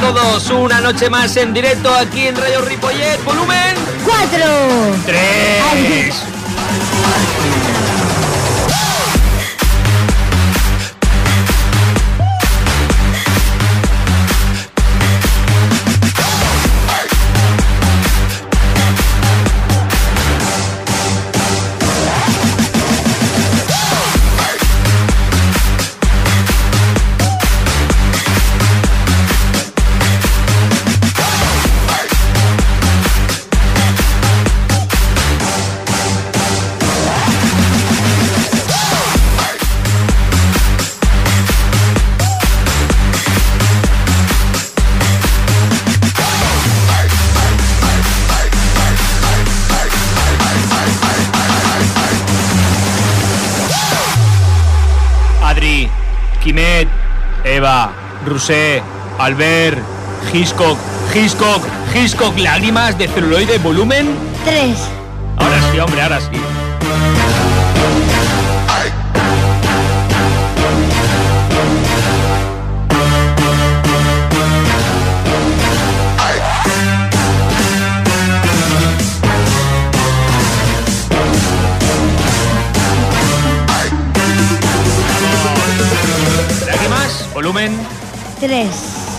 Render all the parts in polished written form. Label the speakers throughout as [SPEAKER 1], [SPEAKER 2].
[SPEAKER 1] todos, una noche más en directo aquí en Radio Ripollet, volumen
[SPEAKER 2] 4,
[SPEAKER 1] 3. Quimet, Eva, Rusé, Albert, Hitchcock, lágrimas de celuloide, volumen
[SPEAKER 2] 3.
[SPEAKER 1] Ahora sí, hombre, ahora sí. Volumen
[SPEAKER 2] 3.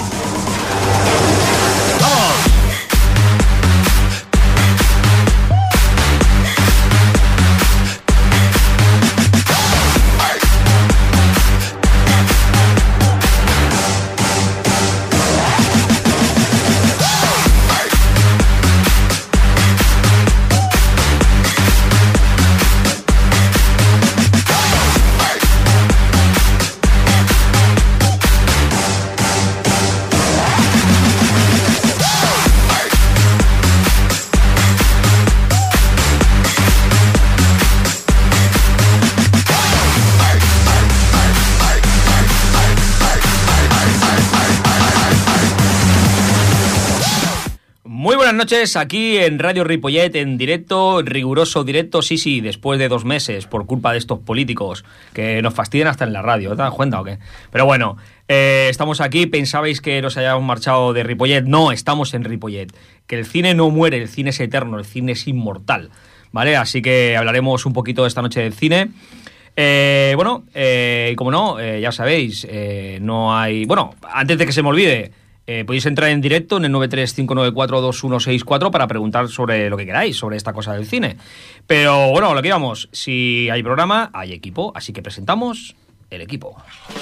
[SPEAKER 1] Buenas noches, aquí en Radio Ripollet, en directo, riguroso directo, sí, después de 2 meses, por culpa de estos políticos que nos fastidian hasta en la radio, ¿te das cuenta o qué? Pero bueno, estamos aquí, pensabais que nos hayamos marchado de Ripollet, no, estamos en Ripollet, que el cine no muere, el cine es eterno, el cine es inmortal, ¿vale? Así que hablaremos un poquito esta noche del cine. Y como no, ya sabéis, no hay... Bueno, antes de que se me olvide... podéis entrar en directo en el 935942164 para preguntar sobre lo que queráis, sobre esta cosa del cine. Pero bueno, lo que íbamos, si hay programa, hay equipo, así que presentamos el equipo.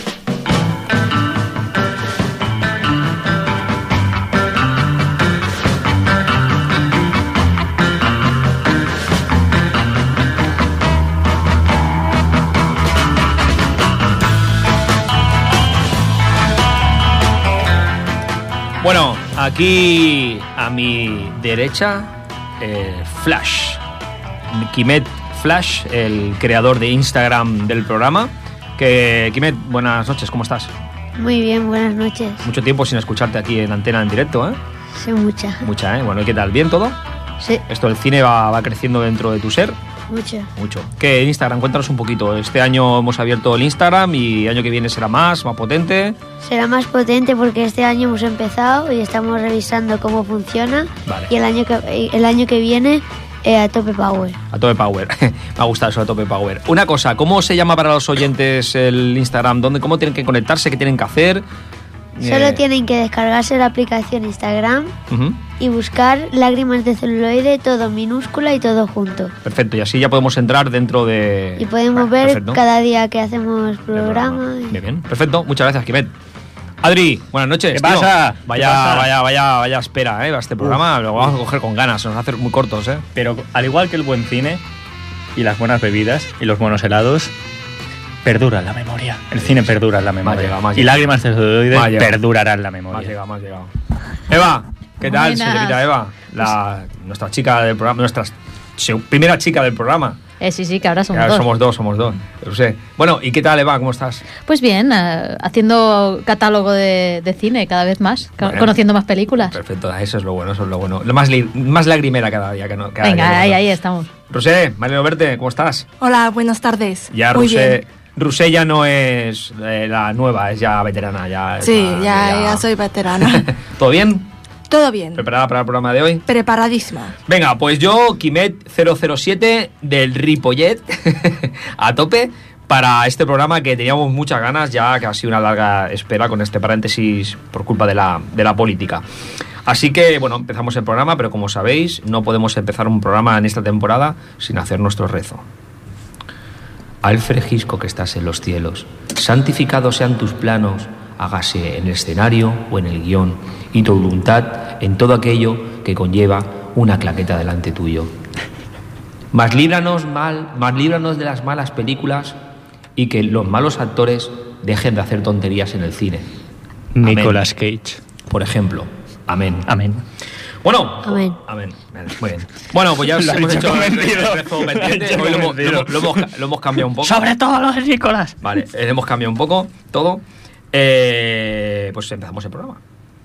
[SPEAKER 1] Bueno, aquí a mi derecha, Flash, Quimet Flash, el creador de Instagram del programa. Quimet, buenas noches, ¿cómo estás?
[SPEAKER 2] Muy bien, buenas noches.
[SPEAKER 1] Mucho tiempo sin escucharte aquí en antena en directo, ¿eh?
[SPEAKER 2] Sí, mucha.
[SPEAKER 1] Mucha, ¿eh? Bueno, ¿y qué tal? ¿Bien todo?
[SPEAKER 2] Sí.
[SPEAKER 1] ¿Esto del cine va creciendo dentro de tu ser?
[SPEAKER 2] Mucho.
[SPEAKER 1] ¿Qué Instagram? Cuéntanos un poquito. Este año hemos abierto el Instagram y el año que viene será más potente.
[SPEAKER 2] Será más potente porque este año hemos empezado y estamos revisando cómo funciona.
[SPEAKER 1] Vale.
[SPEAKER 2] Y el año que viene a tope power.
[SPEAKER 1] A tope power. Me ha gustado eso, a tope power. Una cosa, ¿cómo se llama para los oyentes el Instagram? ¿Cómo tienen que conectarse? ¿Qué tienen que hacer?
[SPEAKER 2] Solo tienen que descargarse la aplicación Instagram y buscar lágrimas de celuloide, todo minúscula y todo junto.
[SPEAKER 1] Perfecto, y así ya podemos entrar dentro de...
[SPEAKER 2] Y podemos ver perfecto. Cada día que hacemos programa.
[SPEAKER 1] Bien, perfecto. Muchas gracias, Quimet. Adri, buenas noches.
[SPEAKER 3] ¿Qué pasa?
[SPEAKER 1] Vaya espera, a este programa. Lo vamos a coger con ganas, se nos va a hacer muy cortos, ¿eh?
[SPEAKER 3] Pero al igual que el buen cine y las buenas bebidas y los buenos helados... Perdura en la memoria. El cine perdura en la memoria.
[SPEAKER 1] Más
[SPEAKER 3] y lágrimas de celuloide perdurarán en la memoria.
[SPEAKER 1] Más llegado. Eva, ¿qué tal, señorita Eva? Nuestra chica del programa, nuestra primera chica del programa.
[SPEAKER 4] Sí, que ahora somos
[SPEAKER 1] dos. No sé. Bueno, ¿y qué tal, Eva? ¿Cómo estás?
[SPEAKER 4] Pues bien, haciendo catálogo de cine cada vez más, conociendo más películas.
[SPEAKER 1] Perfecto, eso es lo bueno. Lo más lagrimera cada día.
[SPEAKER 4] Venga, ahí estamos.
[SPEAKER 1] Rosé, me alegro verte, ¿cómo estás?
[SPEAKER 5] Hola, buenas tardes.
[SPEAKER 1] Ya,
[SPEAKER 5] muy
[SPEAKER 1] Rosé,
[SPEAKER 5] bien.
[SPEAKER 1] Rusé ya no es la nueva, es ya veterana.
[SPEAKER 5] Ya soy veterana.
[SPEAKER 1] ¿Todo bien?
[SPEAKER 5] Todo bien.
[SPEAKER 1] ¿Preparada para el programa de hoy?
[SPEAKER 5] Preparadísima.
[SPEAKER 1] Venga, pues yo, Quimet 007 del Ripollet, a tope para este programa que teníamos muchas ganas, ya que ha sido una larga espera con este paréntesis por culpa de la política. Así que, bueno, empezamos el programa, pero como sabéis, no podemos empezar un programa en esta temporada sin hacer nuestro rezo. Alfred Hitchcock, que estás en los cielos, santificados sean tus planos, hágase en el escenario o en el guión, y tu voluntad en todo aquello que conlleva una claqueta delante tuyo. Mas líbranos de las malas películas y que los malos actores dejen de hacer tonterías en el cine.
[SPEAKER 3] Nicolas Cage,
[SPEAKER 1] por ejemplo. Amén.
[SPEAKER 3] Amén.
[SPEAKER 1] Bueno,
[SPEAKER 2] amén.
[SPEAKER 1] Muy bien. Bueno, pues ya hemos hecho el rezo pendiente. Hoy lo hemos cambiado un poco.
[SPEAKER 3] Sobre todo los de Nicolas.
[SPEAKER 1] Vale, hemos cambiado un poco todo. Pues empezamos el programa.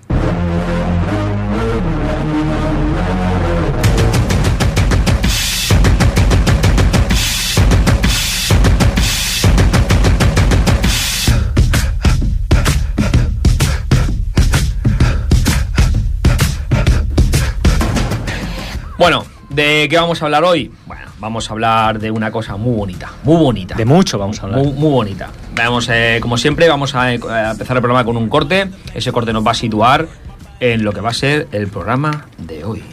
[SPEAKER 1] Bueno, ¿de qué vamos a hablar hoy? Bueno, vamos a hablar de una cosa muy bonita.
[SPEAKER 3] De mucho vamos a hablar.
[SPEAKER 1] Muy bonita. Vamos, como siempre, vamos a empezar el programa con un corte. Ese corte nos va a situar en lo que va a ser el programa de hoy.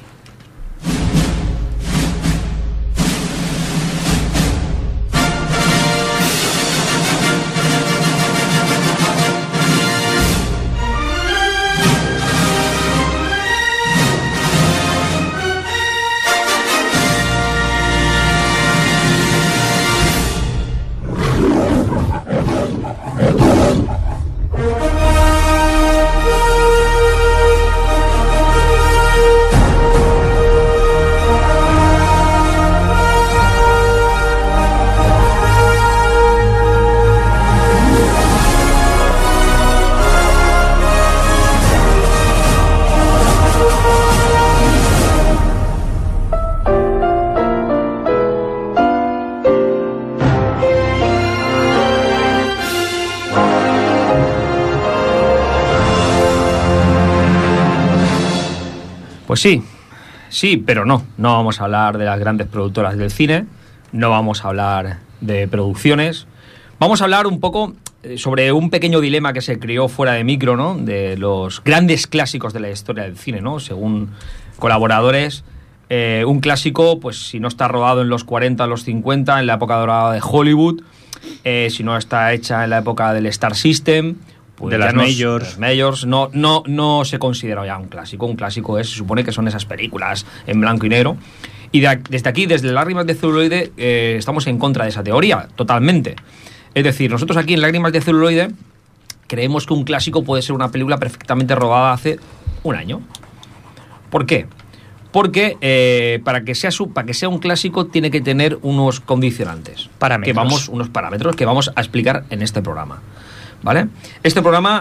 [SPEAKER 1] Pues sí, pero no vamos a hablar de las grandes productoras del cine, no vamos a hablar de producciones, vamos a hablar un poco sobre un pequeño dilema que se creó fuera de micro, ¿no? De los grandes clásicos de la historia del cine, ¿no? Según colaboradores, un clásico, pues si no está rodado en los 40, los 50, en la época dorada de Hollywood, si no está hecha en la época del Star System, pues
[SPEAKER 3] de las
[SPEAKER 1] majors, no se considera ya un clásico. Un clásico se supone que son esas películas en blanco y negro. Y desde aquí, desde Lágrimas de Celuloide, estamos en contra de esa teoría, totalmente. Es decir, nosotros aquí en Lágrimas de Celuloide creemos que un clásico puede ser una película perfectamente rodada hace un año. ¿Por qué? Porque para que sea un clásico tiene que tener unos condicionantes. Unos parámetros que vamos a explicar en este programa. ¿Vale? Este programa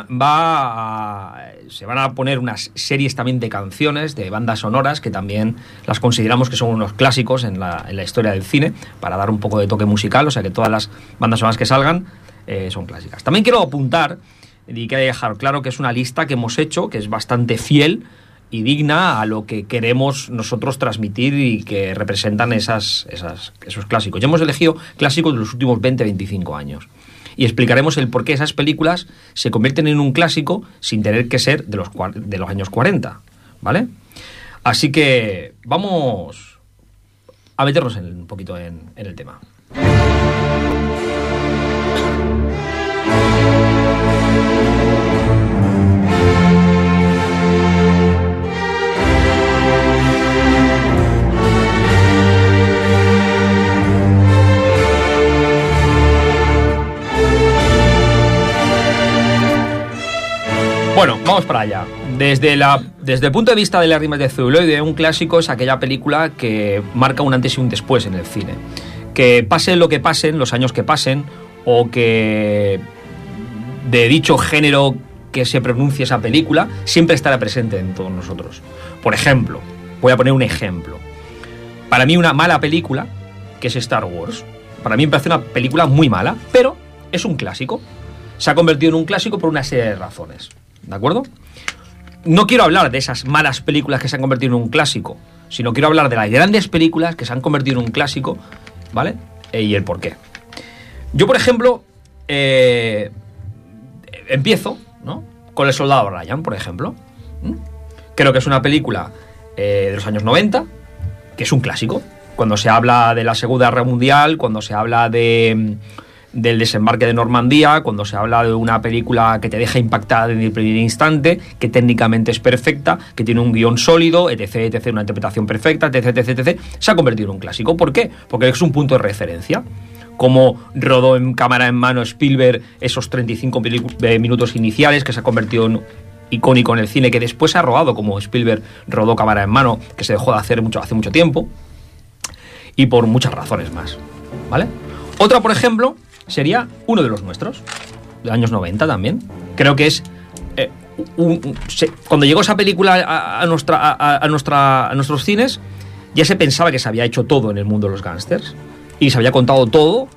[SPEAKER 1] se van a poner unas series también de canciones, de bandas sonoras, que también las consideramos que son unos clásicos en la historia del cine, para dar un poco de toque musical, o sea que todas las bandas sonoras que salgan son clásicas. También quiero apuntar, y quiero dejar claro que es una lista que hemos hecho, que es bastante fiel y digna a lo que queremos nosotros transmitir y que representan esos clásicos. Ya hemos elegido clásicos de los últimos 20-25 años. Y explicaremos el por qué esas películas se convierten en un clásico sin tener que ser de los años 40, ¿vale? Así que vamos a meternos un poquito en el tema. Bueno, vamos para allá. Desde el punto de vista de Lágrimas de Celuloide, un clásico es aquella película que marca un antes y un después en el cine. Que pase lo que pasen, los años que pasen, o que de dicho género que se pronuncie esa película, siempre estará presente en todos nosotros. Por ejemplo, voy a poner un ejemplo. Para mí una mala película, que es Star Wars. Para mí me parece una película muy mala, pero es un clásico. Se ha convertido en un clásico por una serie de razones, ¿de acuerdo? No quiero hablar de esas malas películas que se han convertido en un clásico, sino quiero hablar de las grandes películas que se han convertido en un clásico, ¿vale? Y el por qué. Yo, por ejemplo, empiezo, ¿no?, con El Soldado Ryan, por ejemplo. Creo que es una película de los años 90, que es un clásico. Cuando se habla de la Segunda Guerra Mundial, cuando se habla del desembarque de Normandía, cuando se habla de una película que te deja impactada desde el primer instante, que técnicamente es perfecta, que tiene un guión sólido, etc., etc., una interpretación perfecta, etc., etc., etc., se ha convertido en un clásico. ¿Por qué? Porque es un punto de referencia. Como rodó en cámara en mano Spielberg esos 35 minutos iniciales, que se ha convertido en icónico en el cine, que después se ha rodado como Spielberg rodó cámara en mano, que se dejó de hacer hace mucho tiempo, y por muchas razones más, ¿vale? Otra, por ejemplo, sería Uno de los nuestros, de años 90 también. Creo que es cuando llegó esa película a nuestros cines, ya se pensaba que se había hecho todo en el mundo de los gángsters y se había contado todo.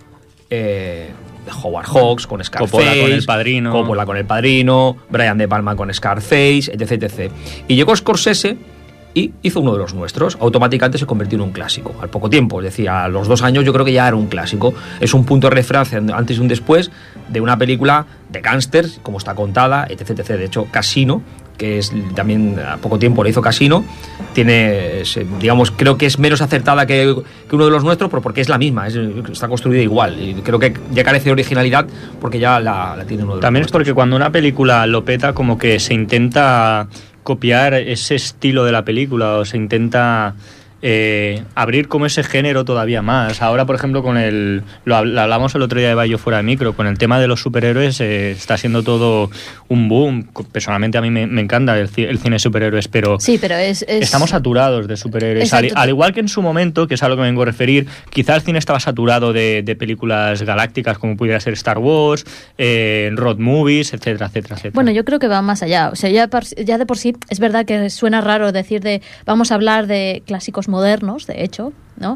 [SPEAKER 1] Howard Hawks con Scarface, Coppola con El Padrino, Brian De Palma con Scarface, etc., etc. Y llegó Scorsese y hizo Uno de los nuestros. Automáticamente se convirtió en un clásico al poco tiempo, es decir, a los 2 años yo creo que ya era un clásico. Es un punto de referencia antes y un después de una película de gángsters, como está contada, etc., etc. De hecho, Casino, que es también a poco tiempo le hizo Casino, tiene, digamos, creo que es menos acertada que Uno de los nuestros, pero porque es la misma, está construida igual, y creo que ya carece de originalidad porque ya la tiene Uno de los
[SPEAKER 3] También
[SPEAKER 1] nuestros.
[SPEAKER 3] es porque cuando una película lo peta, como que se intenta copiar ese estilo de la película, o se intenta abrir como ese género todavía más. Ahora, por ejemplo, lo hablamos el otro día de Bayo fuera de micro, con el tema de los superhéroes, está siendo todo un boom. Personalmente a mí me encanta el cine de superhéroes, pero,
[SPEAKER 4] sí, pero
[SPEAKER 3] estamos saturados de road al igual que en su momento, que es a lo que me vengo a referir, quizá el cine estaba saturado de películas galácticas como pudiera ser Star Wars, road movies, etcétera, etcétera, etcétera.
[SPEAKER 4] Bueno, yo creo que va más allá. O sea, ya de por sí es verdad que suena raro decir vamos a hablar de clásicos modernos, de hecho, ¿no?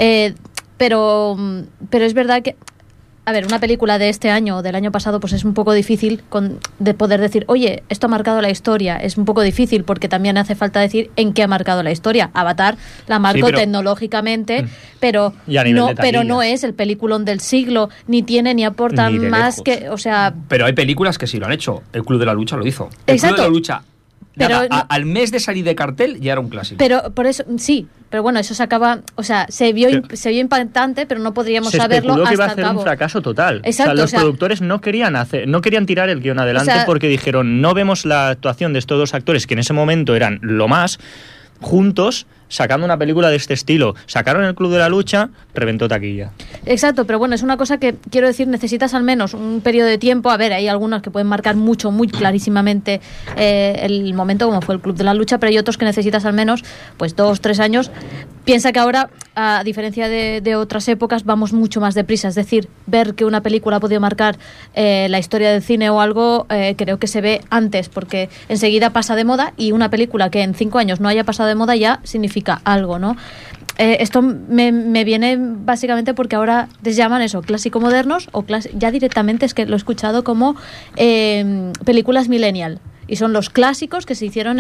[SPEAKER 4] Pero es verdad que, a ver, una película de este año o del año pasado, pues es un poco difícil de poder decir, oye, esto ha marcado la historia. Es un poco difícil porque también hace falta decir en qué ha marcado la historia. Avatar la marcó tecnológicamente, pero no es el peliculón del siglo, ni tiene ni aporta ni más lejos. Que, o sea...
[SPEAKER 1] Pero hay películas que sí lo han hecho. El Club de la Lucha lo hizo. El
[SPEAKER 4] Exacto.
[SPEAKER 1] Club de la Lucha...
[SPEAKER 4] Pero,
[SPEAKER 1] al mes de salir de cartel ya era un clásico.
[SPEAKER 4] Pero por eso, sí, pero bueno, eso se acaba, o sea, se vio impactante, pero no podríamos saberlo hasta el cabo.
[SPEAKER 3] Se especuló que iba a ser un fracaso total.
[SPEAKER 4] Exacto,
[SPEAKER 3] o sea, los productores no querían tirar el guión adelante, porque dijeron, no vemos la actuación de estos dos actores que en ese momento eran lo más, juntos, sacando una película de este estilo. Sacaron El Club de la Lucha, reventó taquilla.
[SPEAKER 4] Exacto, pero bueno, es una cosa que, quiero decir, necesitas al menos un periodo de tiempo. A ver, hay algunas que pueden marcar muy clarísimamente el momento, como fue El Club de la Lucha, pero hay otros que necesitas al menos pues 2-3 años. Piensa que ahora, a diferencia de otras épocas, vamos mucho más deprisa. Es decir, ver que una película ha podido marcar la historia del cine o algo, creo que se ve antes, porque enseguida pasa de moda, y una película que en 5 años no haya pasado de moda ya significa algo, ¿no? Esto me viene básicamente porque ahora les llaman eso, clásico modernos, o ya directamente es que lo he escuchado como películas millennial. Y son los clásicos que se hicieron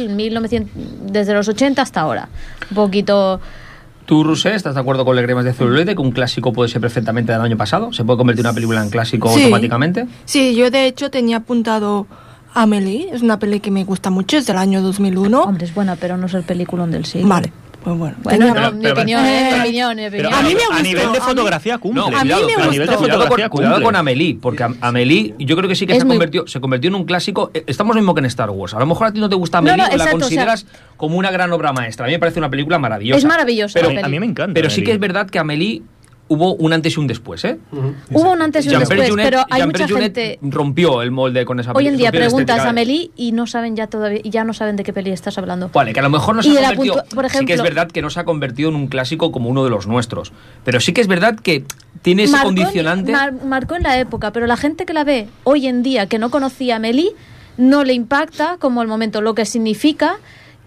[SPEAKER 4] desde los 80 hasta ahora. Un poquito...
[SPEAKER 1] ¿Tú, Rusé, estás de acuerdo con Lágrimas de celuloide, que un clásico puede ser perfectamente del año pasado? ¿Se puede convertir una película en clásico automáticamente?
[SPEAKER 5] Sí, yo de hecho tenía apuntado Amélie, es una peli que me gusta mucho, es del año 2001.
[SPEAKER 4] Hombre, es buena, pero no es el peliculón del siglo.
[SPEAKER 5] Vale. Pues bueno,
[SPEAKER 4] mi opinión.
[SPEAKER 5] Pero a mí me gustó.
[SPEAKER 3] A nivel de fotografía cumple.
[SPEAKER 5] A mí me gustó.
[SPEAKER 1] Cuidado con Amélie, porque Amélie yo creo que sí que se convirtió en un clásico. Estamos mismo que en Star Wars. A lo mejor a ti no te gusta Amélie, o la consideras como una gran obra maestra. A mí me parece una película maravillosa.
[SPEAKER 4] Es maravillosa.
[SPEAKER 3] Pero a mí me encanta.
[SPEAKER 1] Pero sí que es verdad que Amélie hubo un antes y un después, ¿eh?
[SPEAKER 4] Hubo un antes y un después, pero hay mucha gente...
[SPEAKER 1] rompió el molde con esa película.
[SPEAKER 4] Hoy en día preguntas a Amélie y no saben ya no saben de qué peli estás hablando.
[SPEAKER 1] Vale, que a lo mejor no se ha convertido... Por ejemplo, sí que es verdad que no se ha convertido en un clásico como uno de los nuestros. Pero sí que es verdad que tiene ese condicionante...
[SPEAKER 4] Marcó en la época, pero la gente que la ve hoy en día, que no conocía a Amélie, no le impacta como el momento, lo que significa que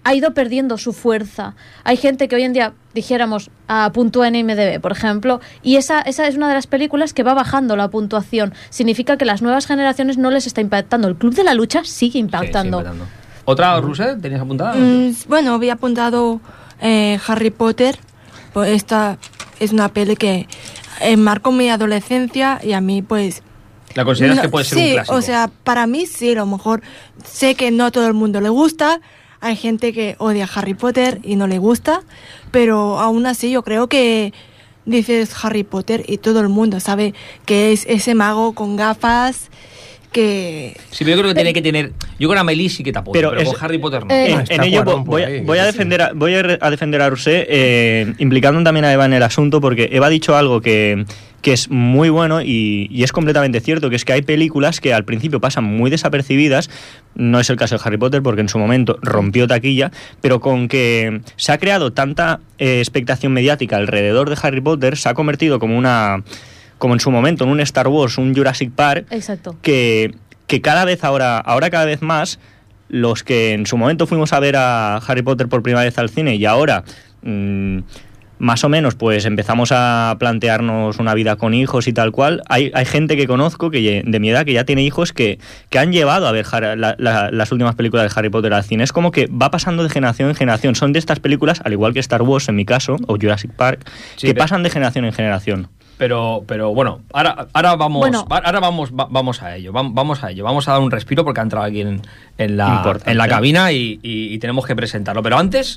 [SPEAKER 4] ha ido perdiendo su fuerza. Hay gente que hoy en día, dijéramos, puntúa en IMDb, por ejemplo, y esa es una de las películas que va bajando la puntuación. Significa que las nuevas generaciones no les está impactando. El Club de la Lucha sigue impactando.
[SPEAKER 1] Sí, ¿Otra, Rousset? ¿Tenías apuntada?
[SPEAKER 5] Bueno, había apuntado Harry Potter. Pues esta es una peli que marcó mi adolescencia y a mí, pues...
[SPEAKER 1] ¿La consideras que puede ser un clásico?
[SPEAKER 5] Sí, o sea, para mí sí, a lo mejor sé que no a todo el mundo le gusta. Hay gente que odia Harry Potter y no le gusta, pero aún así yo creo que dices Harry Potter y todo el mundo sabe que es ese mago con gafas que...
[SPEAKER 1] Sí, pero yo creo que tiene que tener... Yo con Amélie sí que te apoyo, pero con Harry Potter no.
[SPEAKER 3] En ello voy a defender a Rousset, implicando también a Eva en el asunto, porque Eva ha dicho algo que es muy bueno y es completamente cierto, que es que hay películas que al principio pasan muy desapercibidas. No es el caso de Harry Potter, porque en su momento rompió taquilla, pero con que se ha creado tanta expectación mediática alrededor de Harry Potter, se ha convertido como en su momento en un Star Wars, un Jurassic Park.
[SPEAKER 4] Exacto.
[SPEAKER 3] Que cada vez ahora cada vez más, los que en su momento fuimos a ver a Harry Potter por primera vez al cine y ahora más o menos pues empezamos a plantearnos una vida con hijos y tal cual, hay gente que conozco que de mi edad que ya tiene hijos que han llevado a ver las últimas películas de Harry Potter al cine. Es como que va pasando de generación en generación. Son de estas películas, al igual que Star Wars en mi caso, o Jurassic Park, que pasan de generación en generación.
[SPEAKER 1] Pero bueno, ahora vamos a ello. Vamos a dar un respiro porque ha entrado aquí en la cabina y tenemos que presentarlo. Pero antes,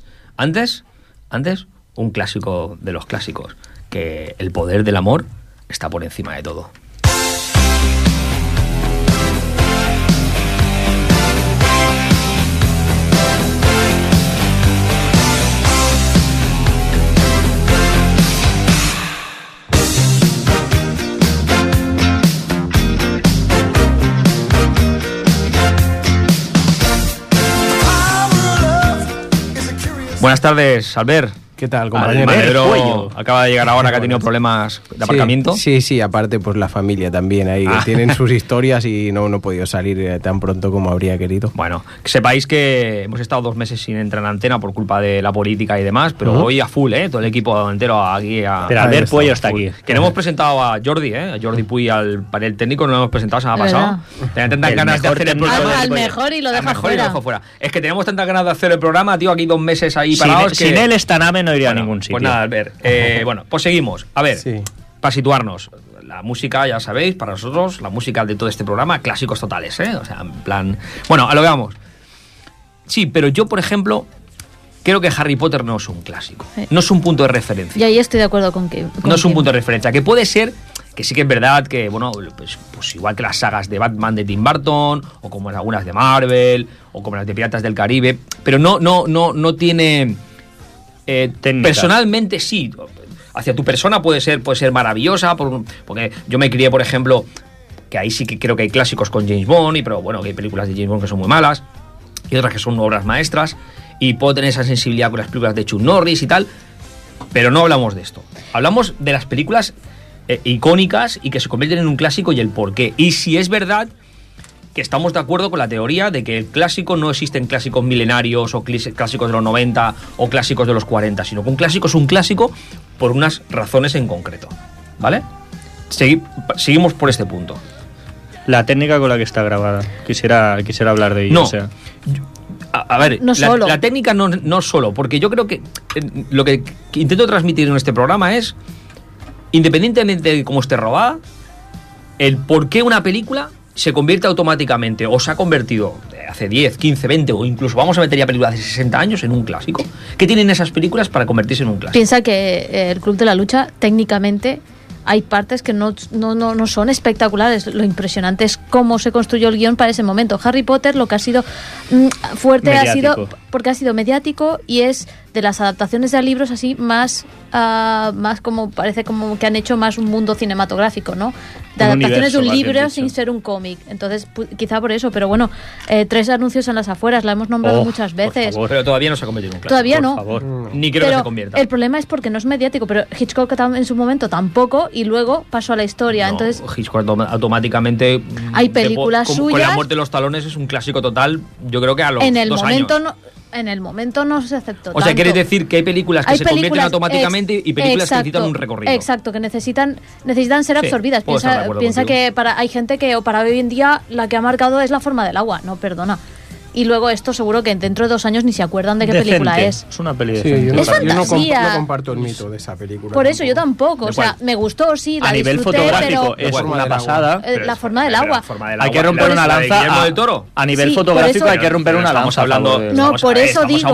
[SPEAKER 1] un clásico de los clásicos, que el poder del amor está por encima de todo. Buenas tardes, Albert.
[SPEAKER 6] ¿Qué tal, compañero?
[SPEAKER 1] El marinero acaba de llegar ahora, que ha tenido problemas de aparcamiento.
[SPEAKER 6] Sí, aparte pues la familia también ahí, que tienen sus historias y no he podido salir tan pronto como habría querido.
[SPEAKER 1] Bueno, que sepáis que hemos estado 2 meses sin entrar en antena por culpa de la política y demás, pero hoy a full, todo el equipo entero aquí.
[SPEAKER 3] Pero Albert Puello está aquí.
[SPEAKER 1] Que no hemos presentado a Jordi, a Jordi Puy al panel técnico, no lo hemos presentado, se me ha pasado. Tenían tantas ganas de hacer el programa.
[SPEAKER 4] Al mejor y lo deja fuera.
[SPEAKER 1] Es que teníamos tantas ganas de hacer el programa, tío, aquí 2 meses ahí parados.
[SPEAKER 3] Sin él esta nave no iría a ningún sitio.
[SPEAKER 1] Pues nada, Albert. Bueno, pues seguimos. A ver, para situarnos, la música, ya sabéis, para nosotros, la música de todo este programa, clásicos totales, O sea, en plan... Bueno, a lo que vamos. Sí, pero yo, por ejemplo, creo que Harry Potter no es un clásico. No es un punto de referencia.
[SPEAKER 4] Y ahí estoy de acuerdo con que...
[SPEAKER 1] No es un punto de referencia. Que puede ser... Que sí que es verdad que, bueno, pues igual que las sagas de Batman de Tim Burton, o como algunas de Marvel, o como las de Piratas del Caribe, pero no tiene... personalmente sí, hacia tu persona puede ser maravillosa, porque yo me crié, por ejemplo, que ahí sí que creo que hay clásicos con James Bond, pero bueno, que hay películas de James Bond que son muy malas y otras que son obras maestras, y puedo tener esa sensibilidad con las películas de Chuck Norris y tal, pero no hablamos de esto. Hablamos de las películas icónicas y que se convierten en un clásico y el porqué. Y si es verdad que estamos de acuerdo con la teoría de que el clásico no existen clásicos milenarios o clásicos de los 90 o clásicos de los 40, sino que un clásico es un clásico por unas razones en concreto, ¿vale? Seguimos por este punto.
[SPEAKER 3] La técnica con la que está grabada, quisiera hablar de ello.
[SPEAKER 1] No,
[SPEAKER 3] o sea.
[SPEAKER 1] A ver,
[SPEAKER 4] no
[SPEAKER 1] la técnica no solo, porque yo creo que lo que intento transmitir en este programa es, independientemente de cómo esté robada, el por qué una película se convierte automáticamente, o se ha convertido hace 10, 15, 20, o incluso vamos a meter ya películas de 60 años en un clásico. ¿Qué tienen esas películas para convertirse en un clásico?
[SPEAKER 4] Piensa que el Club de la Lucha, técnicamente, hay partes que no son espectaculares. Lo impresionante es cómo se construyó el guión para ese momento. Harry Potter, lo que ha sido fuerte mediático. Ha sido porque ha sido mediático y es de las adaptaciones de libros así más como parece como que han hecho más un mundo cinematográfico, ¿no? De un adaptaciones de un libro sin ser un cómic. Entonces, quizá por eso, pero bueno, 3 anuncios en las afueras, la hemos nombrado muchas veces.
[SPEAKER 1] Pero todavía no se ha convertido en un clásico.
[SPEAKER 4] Todavía no.
[SPEAKER 1] Por favor. Ni creo que se convierta.
[SPEAKER 4] El problema es porque no es mediático, pero Hitchcock en su momento tampoco, y luego pasó a la historia. Entonces,
[SPEAKER 1] Hitchcock automáticamente...
[SPEAKER 4] Hay películas suyas...
[SPEAKER 1] Con La muerte de los talones es un clásico total, yo creo que a los
[SPEAKER 4] en el
[SPEAKER 1] 2
[SPEAKER 4] momento
[SPEAKER 1] años.
[SPEAKER 4] en el momento no se aceptó.
[SPEAKER 1] O sea, ¿quieres decir que hay películas que se convierten automáticamente y películas
[SPEAKER 4] exacto,
[SPEAKER 1] que necesitan un recorrido?
[SPEAKER 4] Exacto, que necesitan ser absorbidas. Piensa que hay gente que para hoy en día la que ha marcado es La forma del agua. No, perdona. Y luego esto seguro que dentro de 2 años ni se acuerdan de qué película es.
[SPEAKER 3] Es una peli
[SPEAKER 4] es fantasía.
[SPEAKER 6] Yo no comparto el mito de esa película.
[SPEAKER 4] Por eso yo tampoco. O sea, me gustó, sí, la
[SPEAKER 3] a nivel
[SPEAKER 4] disfruté,
[SPEAKER 3] fotográfico
[SPEAKER 4] pero
[SPEAKER 3] es una pasada.
[SPEAKER 4] La forma del agua.
[SPEAKER 3] Hay que romper una lanza.
[SPEAKER 1] Guillermo del Toro.
[SPEAKER 3] A nivel fotográfico hay que romper una lanza.
[SPEAKER 1] Estamos hablando.
[SPEAKER 4] No, por eso digo.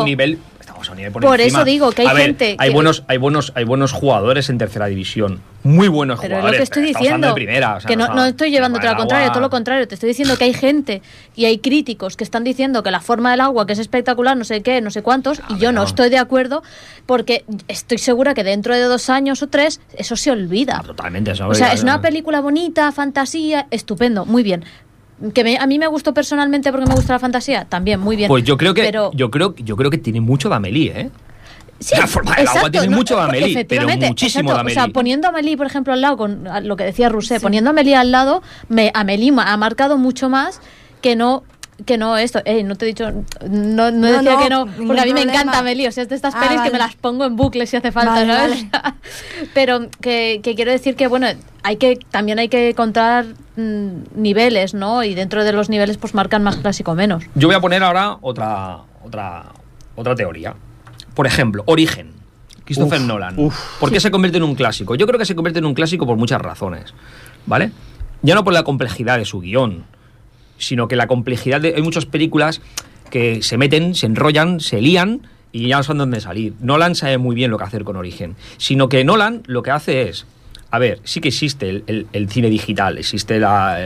[SPEAKER 4] Por eso digo que hay gente.
[SPEAKER 1] Hay buenos jugadores en tercera división. Muy buenos
[SPEAKER 4] pero
[SPEAKER 1] jugadores.
[SPEAKER 4] Es lo que estoy diciendo.
[SPEAKER 1] De primera, o sea,
[SPEAKER 4] que no estoy llevándote al contrario, todo lo contrario. Te estoy diciendo que hay gente y hay críticos que están diciendo que La forma del agua, que es espectacular, no sé qué, no sé cuántos, y yo no estoy de acuerdo porque estoy segura que dentro de 2 años o 3 eso se olvida.
[SPEAKER 1] Totalmente.
[SPEAKER 4] O sea, es una película bonita, fantasía, estupendo, muy bien. Que a mí me gustó personalmente porque me gusta la fantasía, también muy bien.
[SPEAKER 1] Pues yo creo que tiene mucho de Amélie, ¿eh?
[SPEAKER 4] Sí,
[SPEAKER 1] La forma del agua tiene mucho de Amélie, pero muchísimo de Amélie.
[SPEAKER 4] O sea, poniendo a Amélie, por ejemplo, al lado, con lo que decía Rousset, poniendo a Amélie al lado, Amélie ha marcado mucho más que no esto. No te he dicho, no decía que no, porque a mí me encanta Amélie, o sea, es de estas pelis que me las pongo en bucle si hace falta, ¿sabes? Vale. Pero que quiero decir que, bueno, también hay que contar niveles, ¿no? Y dentro de los niveles pues marcan más clásico o menos.
[SPEAKER 1] Yo voy a poner ahora otra teoría. Por ejemplo, Origen. Christopher Nolan. ¿Por qué se convierte en un clásico? Yo creo que se convierte en un clásico por muchas razones, ¿vale? Ya no por la complejidad de su guión, sino que la complejidad de... Hay muchas películas que se meten, se enrollan, se lían y ya no saben dónde salir. Nolan sabe muy bien lo que hacer con Origen. Sino que Nolan lo que hace es... A ver, sí que existe el cine digital, existe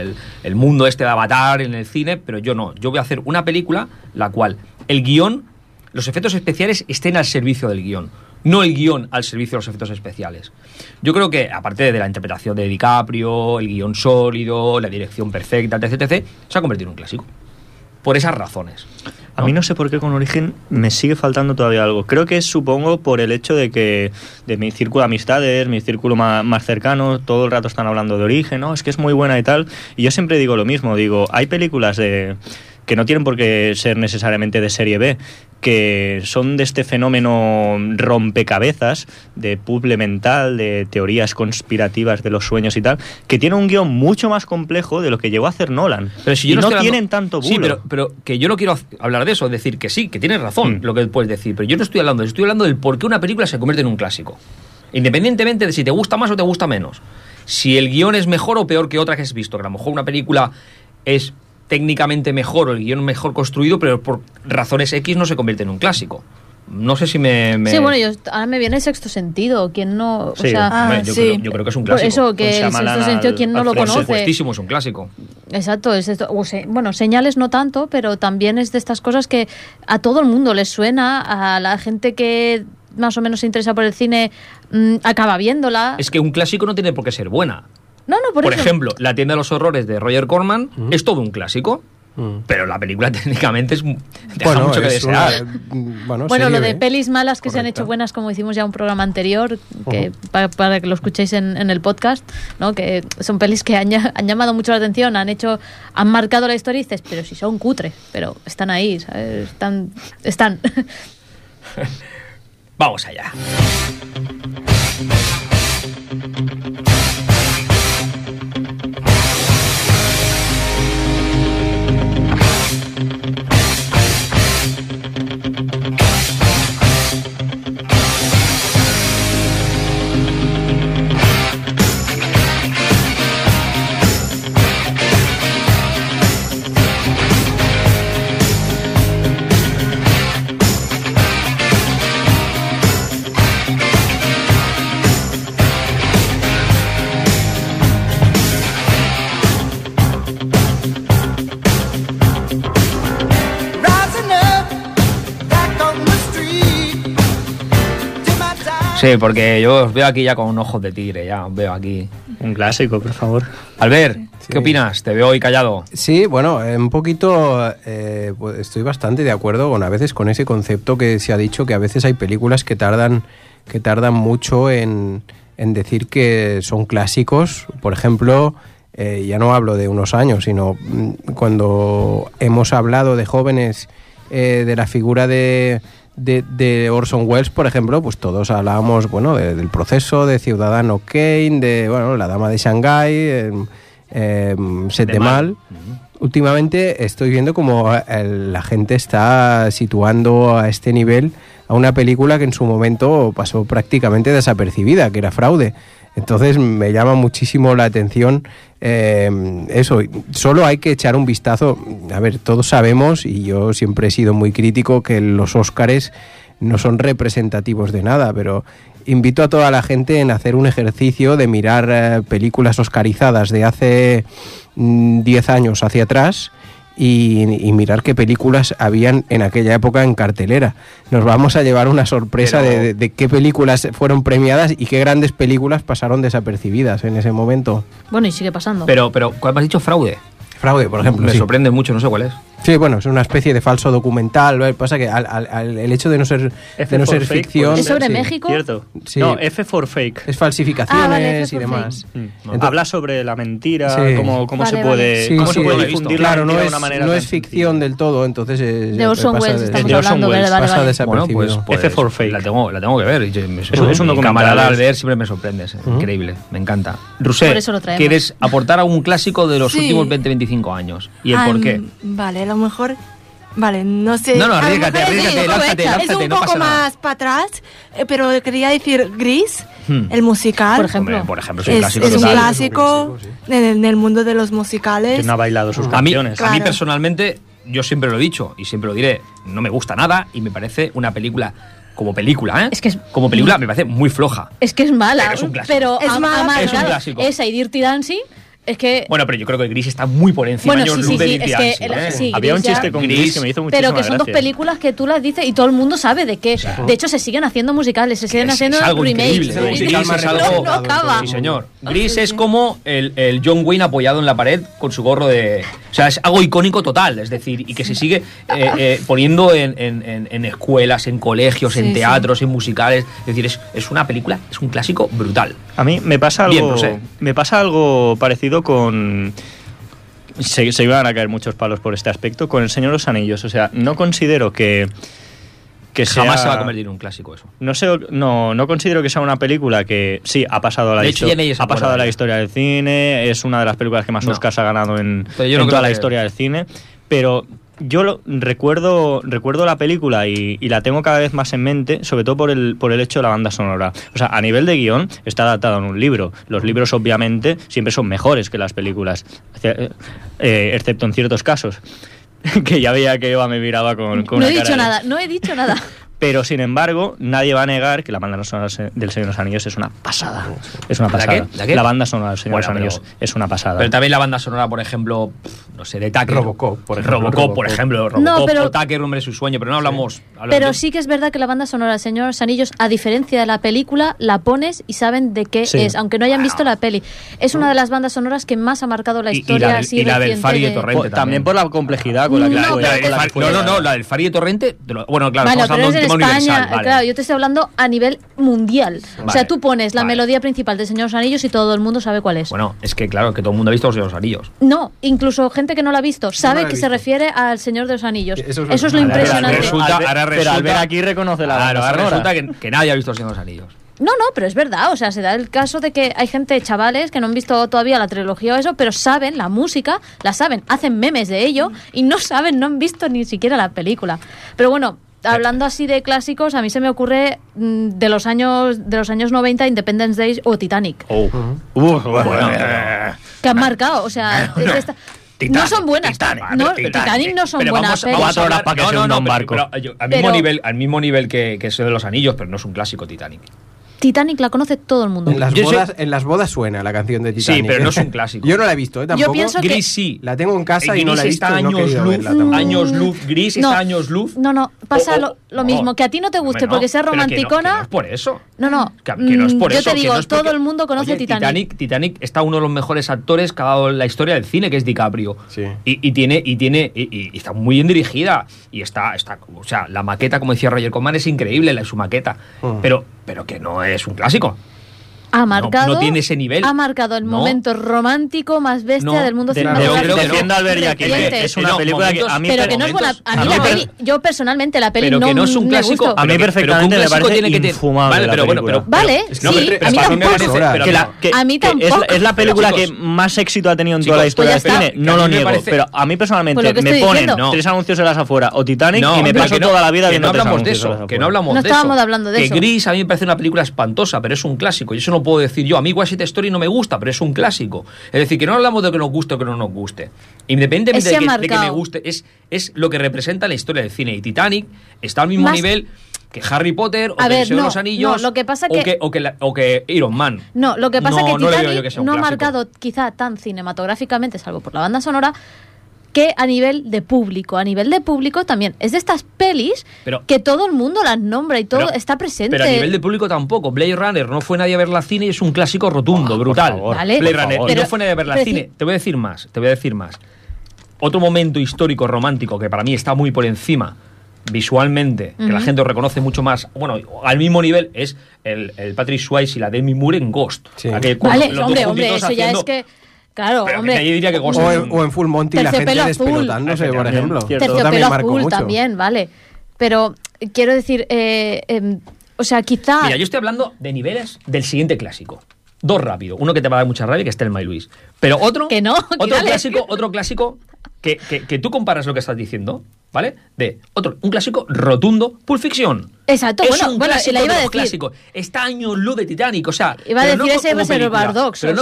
[SPEAKER 1] el mundo este de Avatar en el cine, pero yo no. Yo voy a hacer una película la cual el guión, los efectos especiales estén al servicio del guión, no el guión al servicio de los efectos especiales. Yo creo que, aparte de la interpretación de DiCaprio, el guión sólido, la dirección perfecta, etc., se ha convertido en un clásico. Por esas razones.
[SPEAKER 3] A mí no sé por qué con Origen me sigue faltando todavía algo. Creo que supongo por el hecho de que de mi círculo de amistades, mi círculo más cercano, todo el rato están hablando de Origen, ¿no? Es que es muy buena y tal. Y yo siempre digo lo mismo, hay películas que no tienen por qué ser necesariamente de serie B, que son de este fenómeno rompecabezas, de puzzle mental, de teorías conspirativas de los sueños y tal, que tiene un guión mucho más complejo de lo que llegó a hacer Nolan.
[SPEAKER 1] Pero si yo no
[SPEAKER 3] tienen tanto bulo.
[SPEAKER 1] Sí, pero que yo no quiero hablar de eso, es decir, que sí, que tienes razón lo que puedes decir, pero yo no estoy hablando de eso, estoy hablando del por qué una película se convierte en un clásico. Independientemente de si te gusta más o te gusta menos. Si el guión es mejor o peor que otra que has visto, que a lo mejor una película es técnicamente mejor o el guión mejor construido, pero por razones X no se convierte en un clásico. No sé si me...
[SPEAKER 4] Sí, bueno, ahora me viene Sexto Sentido. ¿Quién no...?
[SPEAKER 1] Sí, yo creo que es un clásico.
[SPEAKER 4] Por eso, que el Sexto Sentido, ¿quién no lo conoce?
[SPEAKER 1] Por supuestísimo, es un clásico.
[SPEAKER 4] Exacto. Es esto. Bueno, Señales no tanto, pero también es de estas cosas que a todo el mundo les suena, a la gente que más o menos se interesa por el cine acaba viéndola.
[SPEAKER 1] Es que un clásico no tiene por qué ser buena.
[SPEAKER 4] No, por eso.
[SPEAKER 1] Ejemplo, La tienda de los horrores de Roger Corman es todo un clásico, pero la película técnicamente deja mucho que desear.
[SPEAKER 4] Bueno, lo de pelis malas que se han hecho buenas, como hicimos ya un programa anterior, que para que lo escuchéis en el podcast, ¿no? Que son pelis que han llamado mucho la atención, han marcado la historia y dices, pero si son cutre, pero están ahí, ¿sabes? Están.
[SPEAKER 1] Vamos allá. Sí, porque yo os veo aquí ya con ojos de tigre, ya os veo aquí.
[SPEAKER 3] Un clásico, por favor.
[SPEAKER 1] Albert, ¿qué opinas? Te veo hoy callado.
[SPEAKER 6] Sí, bueno, un poquito pues estoy bastante de acuerdo a veces con ese concepto que se ha dicho, que a veces hay películas que tardan mucho en decir que son clásicos. Por ejemplo, ya no hablo de unos años, sino cuando hemos hablado de Jóvenes de la figura de Orson Welles, por ejemplo, pues todos hablábamos, bueno, del Proceso, de Ciudadano Kane, de, bueno, La Dama de Shanghái, Sete Mal. Últimamente estoy viendo como la gente está situando a este nivel a una película que en su momento pasó prácticamente desapercibida, que era Fraude. Entonces me llama muchísimo la atención eso. Solo hay que echar un vistazo. A ver, todos sabemos, y yo siempre he sido muy crítico, que los Óscares no son representativos de nada, pero invito a toda la gente en hacer un ejercicio de mirar películas oscarizadas de hace 10 años hacia atrás y mirar qué películas habían en aquella época en cartelera. Nos vamos a llevar una sorpresa de qué películas fueron premiadas y qué grandes películas pasaron desapercibidas en ese momento.
[SPEAKER 4] Bueno, y sigue pasando.
[SPEAKER 1] Pero ¿cuál me has dicho? Fraude.
[SPEAKER 6] Fraude, por ejemplo.
[SPEAKER 1] Me
[SPEAKER 6] sí.
[SPEAKER 1] sorprende mucho, no sé cuál es.
[SPEAKER 6] Sí, bueno, es una especie de falso documental. Lo que pasa que el hecho de no ser ficción...
[SPEAKER 4] ¿Es sobre
[SPEAKER 6] sí.
[SPEAKER 4] México?
[SPEAKER 3] Cierto.
[SPEAKER 6] Sí.
[SPEAKER 3] No, F for Fake.
[SPEAKER 6] Es falsificaciones
[SPEAKER 4] vale, F
[SPEAKER 6] y
[SPEAKER 4] for
[SPEAKER 6] demás.
[SPEAKER 3] Entonces, habla sobre la mentira,
[SPEAKER 6] Sí.
[SPEAKER 3] cómo
[SPEAKER 4] Vale,
[SPEAKER 3] se puede,
[SPEAKER 6] Sí,
[SPEAKER 3] cómo se
[SPEAKER 6] sí,
[SPEAKER 3] puede
[SPEAKER 6] lo he
[SPEAKER 3] difundir
[SPEAKER 6] claro,
[SPEAKER 3] la
[SPEAKER 6] no
[SPEAKER 3] mentira de
[SPEAKER 6] es,
[SPEAKER 3] una manera
[SPEAKER 6] no
[SPEAKER 3] tan
[SPEAKER 6] es ficción
[SPEAKER 3] sencilla.
[SPEAKER 6] del todo, entonces...
[SPEAKER 4] De Orson Welles estamos
[SPEAKER 3] de Orson
[SPEAKER 4] hablando,
[SPEAKER 3] Welles,
[SPEAKER 4] vale,
[SPEAKER 6] pasa
[SPEAKER 4] vale.
[SPEAKER 6] desapercibido.
[SPEAKER 1] Pues,
[SPEAKER 3] F for Fake.
[SPEAKER 1] La tengo que ver. Es un
[SPEAKER 3] Mi
[SPEAKER 1] documental.
[SPEAKER 3] camarada
[SPEAKER 1] Al ver siempre me sorprende. Es increíble. Me encanta.
[SPEAKER 4] Por
[SPEAKER 1] Rusé,
[SPEAKER 4] eso lo traemos.
[SPEAKER 1] ¿quieres aportar algún clásico de los
[SPEAKER 5] Sí.
[SPEAKER 1] últimos 20-25 años? ¿Y el por qué?
[SPEAKER 5] Vale, a lo mejor... Vale, no sé.
[SPEAKER 1] No, no,
[SPEAKER 5] a lo
[SPEAKER 1] arriésgate,
[SPEAKER 5] mejor
[SPEAKER 1] lánzate,
[SPEAKER 5] es un
[SPEAKER 1] no
[SPEAKER 5] poco
[SPEAKER 1] pasa nada.
[SPEAKER 5] más para atrás, pero quería decir Gris, el musical.
[SPEAKER 4] Por ejemplo.
[SPEAKER 1] Hombre, por ejemplo, es un
[SPEAKER 5] Es
[SPEAKER 1] clásico
[SPEAKER 5] un
[SPEAKER 1] total.
[SPEAKER 5] clásico en el mundo de los musicales.
[SPEAKER 3] Que no ha bailado sus
[SPEAKER 1] A mí
[SPEAKER 3] canciones.
[SPEAKER 5] Claro.
[SPEAKER 1] personalmente, yo siempre lo he dicho y siempre lo diré, no me gusta nada y me parece una película, como película, ¿eh?
[SPEAKER 4] Es que es-
[SPEAKER 1] como película me parece muy floja.
[SPEAKER 4] Es que es mala,
[SPEAKER 1] Pero es un clásico.
[SPEAKER 4] pero
[SPEAKER 5] Es mala,
[SPEAKER 4] marcado
[SPEAKER 1] es un clásico.
[SPEAKER 4] esa y Dirty Dancing es que...
[SPEAKER 1] Bueno, pero yo creo que Gris está muy por encima
[SPEAKER 4] Bueno,
[SPEAKER 1] años
[SPEAKER 4] sí,
[SPEAKER 1] luz
[SPEAKER 4] sí,
[SPEAKER 1] de
[SPEAKER 4] sí,
[SPEAKER 1] Dirty
[SPEAKER 4] es que
[SPEAKER 1] Dancing, ¿eh?
[SPEAKER 4] sí,
[SPEAKER 3] Había un
[SPEAKER 4] Gris ya-
[SPEAKER 3] chiste con
[SPEAKER 1] Gris,
[SPEAKER 3] Gris que me hizo muchísima
[SPEAKER 4] pero que son dos
[SPEAKER 3] gracia.
[SPEAKER 4] películas que tú las dices y todo el mundo sabe de qué. De hecho, se siguen haciendo musicales, se siguen haciendo
[SPEAKER 1] algo
[SPEAKER 4] remakes.
[SPEAKER 1] increíble.
[SPEAKER 6] Es el
[SPEAKER 1] Gris
[SPEAKER 6] musical
[SPEAKER 1] es
[SPEAKER 6] más
[SPEAKER 1] algo...
[SPEAKER 4] no acaba.
[SPEAKER 1] Sí, señor. Gris es como el John Wayne apoyado en la pared con su gorro de... O sea, es algo icónico total, es decir, y que se sigue poniendo en escuelas, en colegios, en
[SPEAKER 5] Sí,
[SPEAKER 1] teatros, en musicales. Es decir, es una película, es un clásico brutal.
[SPEAKER 3] A mí me pasa
[SPEAKER 1] Bien,
[SPEAKER 3] algo,
[SPEAKER 1] no sé.
[SPEAKER 3] me pasa algo parecido con... Se iban a caer muchos palos por este aspecto con El Señor de los Anillos. O sea, no considero que
[SPEAKER 1] Jamás
[SPEAKER 3] sea-
[SPEAKER 1] se va a convertir en un clásico eso.
[SPEAKER 3] No considero que sea una película que sí ha pasado a la,
[SPEAKER 1] De hecho, ya nadie se
[SPEAKER 3] ha pasado
[SPEAKER 1] acuerda
[SPEAKER 3] a la
[SPEAKER 1] de ella.
[SPEAKER 3] historia del cine, es una de las películas que más
[SPEAKER 1] No.
[SPEAKER 3] Oscars ha ganado en
[SPEAKER 1] Pero yo no
[SPEAKER 3] toda
[SPEAKER 1] creo
[SPEAKER 3] la
[SPEAKER 1] que-
[SPEAKER 3] historia del cine, pero yo recuerdo la película y la tengo cada vez más en mente, sobre todo por el hecho de la banda sonora. O sea, a nivel de guión está adaptado en un libro. Los libros obviamente siempre son mejores que las películas, excepto en ciertos casos. Que ya veía que Eva me miraba con
[SPEAKER 4] No
[SPEAKER 3] una
[SPEAKER 4] he
[SPEAKER 3] cara
[SPEAKER 4] dicho
[SPEAKER 3] de-
[SPEAKER 4] nada, no he dicho nada.
[SPEAKER 3] Pero, sin embargo, nadie va a negar que la banda sonora del Señor de los Anillos es una pasada. Es una
[SPEAKER 1] ¿La
[SPEAKER 3] pasada.
[SPEAKER 1] qué? ¿La qué?
[SPEAKER 3] La banda sonora del Señor
[SPEAKER 1] Bueno,
[SPEAKER 3] de los Anillos
[SPEAKER 1] pero-
[SPEAKER 3] es una pasada.
[SPEAKER 1] Pero también la banda sonora, por ejemplo, no sé, de Tucker.
[SPEAKER 6] Robocop, por ejemplo.
[SPEAKER 1] Robocop, por ejemplo. Robocop
[SPEAKER 4] No, pero-
[SPEAKER 1] o Tucker, Hombre de su sueño, pero no hablamos...
[SPEAKER 4] Pero sí que es verdad que la banda sonora del Señor de los Anillos, a diferencia de la película, la pones y saben de qué
[SPEAKER 3] Sí.
[SPEAKER 4] es, aunque no hayan visto la peli. Es una de las bandas sonoras que más ha marcado la
[SPEAKER 1] Y
[SPEAKER 4] historia
[SPEAKER 1] la del-
[SPEAKER 4] así
[SPEAKER 1] y la del
[SPEAKER 4] reciente
[SPEAKER 1] Fari de
[SPEAKER 4] de-
[SPEAKER 1] Torrente.
[SPEAKER 3] También por la complejidad con la que
[SPEAKER 4] No,
[SPEAKER 3] fue-
[SPEAKER 4] pero-
[SPEAKER 3] con la que fue-
[SPEAKER 1] No, la del Fari de Torrente... Bueno, claro,
[SPEAKER 4] Bueno,
[SPEAKER 1] estamos
[SPEAKER 4] pero
[SPEAKER 1] hablando
[SPEAKER 4] es
[SPEAKER 1] de
[SPEAKER 4] en
[SPEAKER 1] un tema
[SPEAKER 4] España,
[SPEAKER 1] universal. Vale.
[SPEAKER 4] claro, yo te estoy hablando a nivel mundial. O
[SPEAKER 1] Vale.
[SPEAKER 4] sea, tú pones la
[SPEAKER 1] Vale.
[SPEAKER 4] melodía principal de Señor de los Anillos y todo el mundo sabe cuál es.
[SPEAKER 1] Bueno, es que claro, que todo el mundo ha visto los anillos.
[SPEAKER 4] No, incluso gente que no la ha visto sabe
[SPEAKER 6] la he
[SPEAKER 4] que se
[SPEAKER 6] visto.
[SPEAKER 4] refiere al Señor de los Anillos.
[SPEAKER 6] Eso
[SPEAKER 4] Eso
[SPEAKER 6] es
[SPEAKER 4] es lo
[SPEAKER 6] verdad.
[SPEAKER 4] impresionante.
[SPEAKER 1] Ahora resulta-
[SPEAKER 3] Pero al ver aquí reconoce la
[SPEAKER 1] Claro,
[SPEAKER 3] banda
[SPEAKER 1] ahora
[SPEAKER 3] sonora.
[SPEAKER 1] resulta que nadie ha visto los Señor de los Anillos.
[SPEAKER 4] No, pero es verdad, o sea, se da el caso de que hay gente, chavales, que no han visto todavía la trilogía o eso, pero saben la música, la saben, hacen memes de ello y no saben, no han visto ni siquiera la película. Pero bueno, hablando así de clásicos, a mí se me ocurre de los años 90 Independence Day o Titanic,
[SPEAKER 3] Oh.
[SPEAKER 4] que han marcado, o sea, no son buenas. Titanic no son
[SPEAKER 1] Pero
[SPEAKER 4] buenas.
[SPEAKER 1] vamos a
[SPEAKER 3] Cuatro horas
[SPEAKER 1] hablar-
[SPEAKER 3] para que se hunda un
[SPEAKER 1] pero-
[SPEAKER 3] barco.
[SPEAKER 1] pero al mismo nivel que ese de los anillos, pero no es un clásico Titanic.
[SPEAKER 4] Titanic la conoce todo el mundo.
[SPEAKER 6] En las,
[SPEAKER 1] Yo sé-
[SPEAKER 6] bodas, en las bodas suena la canción de Titanic.
[SPEAKER 1] pero no es un clásico.
[SPEAKER 6] Yo no la he visto, tampoco.
[SPEAKER 4] pienso que-
[SPEAKER 1] Gris sí.
[SPEAKER 6] La tengo en casa y no la he
[SPEAKER 1] Gris
[SPEAKER 6] visto.
[SPEAKER 1] está
[SPEAKER 6] y no he
[SPEAKER 1] años
[SPEAKER 6] querido
[SPEAKER 1] luz,
[SPEAKER 6] verla tampoco.
[SPEAKER 1] años luz. Gris
[SPEAKER 4] No.
[SPEAKER 1] está años luz.
[SPEAKER 4] No, pasa
[SPEAKER 1] Oh,
[SPEAKER 4] lo mismo, que a ti no te guste
[SPEAKER 1] Hombre, no,
[SPEAKER 4] porque sea
[SPEAKER 1] pero que no-
[SPEAKER 4] romanticona.
[SPEAKER 1] que no es por eso.
[SPEAKER 4] No,
[SPEAKER 1] Que no es por
[SPEAKER 4] yo
[SPEAKER 1] eso.
[SPEAKER 4] te
[SPEAKER 1] que
[SPEAKER 4] digo,
[SPEAKER 1] no es porque-
[SPEAKER 4] todo el mundo conoce
[SPEAKER 1] Oye,
[SPEAKER 4] Titanic.
[SPEAKER 1] Titanic está uno de los mejores actores que ha dado en la historia del cine, que es DiCaprio.
[SPEAKER 6] Sí.
[SPEAKER 1] Y está muy bien dirigida. Y está, o sea, la maqueta, como decía Roger Corman, es increíble, su maqueta. Pero que no es un clásico.
[SPEAKER 4] ha marcado,
[SPEAKER 1] no tiene ese nivel.
[SPEAKER 4] Ha marcado el momento romántico más bestia del mundo
[SPEAKER 3] cinematográfico.
[SPEAKER 4] Defiendo
[SPEAKER 3] a Albert Jacquin, es una película que a mí...
[SPEAKER 4] Pero que no es buena... A mí la peli, yo personalmente la peli
[SPEAKER 1] pero que no es un clásico,
[SPEAKER 4] me gustó.
[SPEAKER 3] A mí perfectamente me parece infumable.
[SPEAKER 1] Vale, pero bueno,
[SPEAKER 4] Vale, sí, a mí tampoco. A mí tampoco.
[SPEAKER 3] Es la película que más éxito ha tenido en toda la historia del cine, no lo niego, pero a mí personalmente me ponen 3 anuncios en las afueras o Titanic y me paso toda la vida viendo 3 anuncios.
[SPEAKER 1] Que no hablamos de eso.
[SPEAKER 4] No estábamos hablando de eso.
[SPEAKER 1] Que Gris a mí me parece una película espantosa, pero es un clásico. Y eso no puedo decir yo. A mí West Side Story no me gusta, pero es un clásico. Es decir, que no hablamos de que nos guste o que no nos guste. Independientemente de que me guste, es lo que representa la historia del cine. Y Titanic está al mismo nivel que Harry Potter o que El Señor de los Anillos
[SPEAKER 4] lo que pasa
[SPEAKER 1] o que Iron Man.
[SPEAKER 4] No, lo que pasa es que Titanic no ha marcado quizá tan cinematográficamente, salvo por la banda sonora, que a nivel de público. A nivel de público también. Es de estas pelis que todo el mundo las nombra y todo está presente.
[SPEAKER 1] Pero a nivel de público tampoco. Blade Runner no fue nadie a verla al cine y es un clásico rotundo, brutal.
[SPEAKER 4] Vale,
[SPEAKER 1] Blade Runner y no fue nadie a verla al cine. Te voy a decir más. Otro momento histórico romántico que para mí está muy por encima visualmente, que la gente reconoce mucho más, bueno, al mismo nivel, es el Patrick Swayze y la Demi Moore en Ghost.
[SPEAKER 6] Sí.
[SPEAKER 4] Vale, hombre, eso ya es que... Claro,
[SPEAKER 1] pero
[SPEAKER 4] hombre.
[SPEAKER 1] Yo diría que Ghost
[SPEAKER 6] o en Full Monty la gente despelotándose, por ejemplo.
[SPEAKER 4] Terciopelo azul también, vale. Pero quiero decir, o sea, quizá...
[SPEAKER 1] Mira, yo estoy hablando de niveles del siguiente clásico. 2 rápido. Uno que te va a dar mucha rabia, que es Thelma y Luis. Pero otro...
[SPEAKER 4] Que no,
[SPEAKER 1] otro clásico que tú comparas lo que estás diciendo, ¿vale? Un clásico rotundo, Pulp Fiction.
[SPEAKER 4] Exacto,
[SPEAKER 1] es
[SPEAKER 4] bueno,
[SPEAKER 1] un clásico
[SPEAKER 4] la iba a decir.
[SPEAKER 1] Clásico. Está años luz de Titanic, o sea...
[SPEAKER 4] Iba a decir ese Reservoir Dogs,
[SPEAKER 1] pero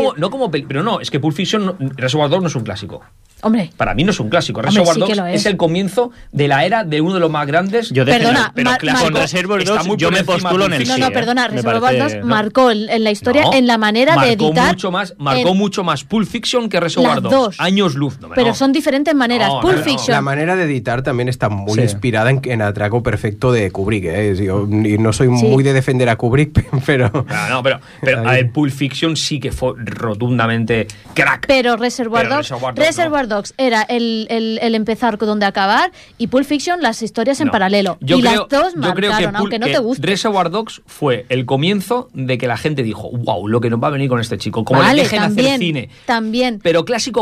[SPEAKER 1] no, es que Pulp Fiction, Reservoir Dogs no es un clásico.
[SPEAKER 4] Hombre.
[SPEAKER 1] Para mí no es un clásico. Reservoir Dogs es el comienzo de la era de uno de los más grandes.
[SPEAKER 4] Perdona,
[SPEAKER 3] con Reservoir Dogs yo me postulo en el sí.
[SPEAKER 4] No, perdona, Reservoir Dogs marcó en la historia, en la manera de editar.
[SPEAKER 1] Marcó mucho más Pulp Fiction que Reservoir Dogs. Años luz.
[SPEAKER 4] Pero son diferentes maneras. Pulp Fiction.
[SPEAKER 6] La manera de editar también está muy inspirada en Atraco Perfecto de Kubrick. Y no soy muy de defender a Kubrick, pero...
[SPEAKER 1] Pero a ver, Pulp Fiction sí que fue rotundamente crack.
[SPEAKER 4] Pero Reservoir Dogs era el empezar con donde acabar y Pulp Fiction las historias en paralelo. Las dos marcaron, aunque no te guste.
[SPEAKER 1] Reservoir Dogs fue el comienzo de que la gente dijo, wow, lo que nos va a venir con este chico. Como le dejen hacer cine.
[SPEAKER 4] También.
[SPEAKER 1] Pero clásico.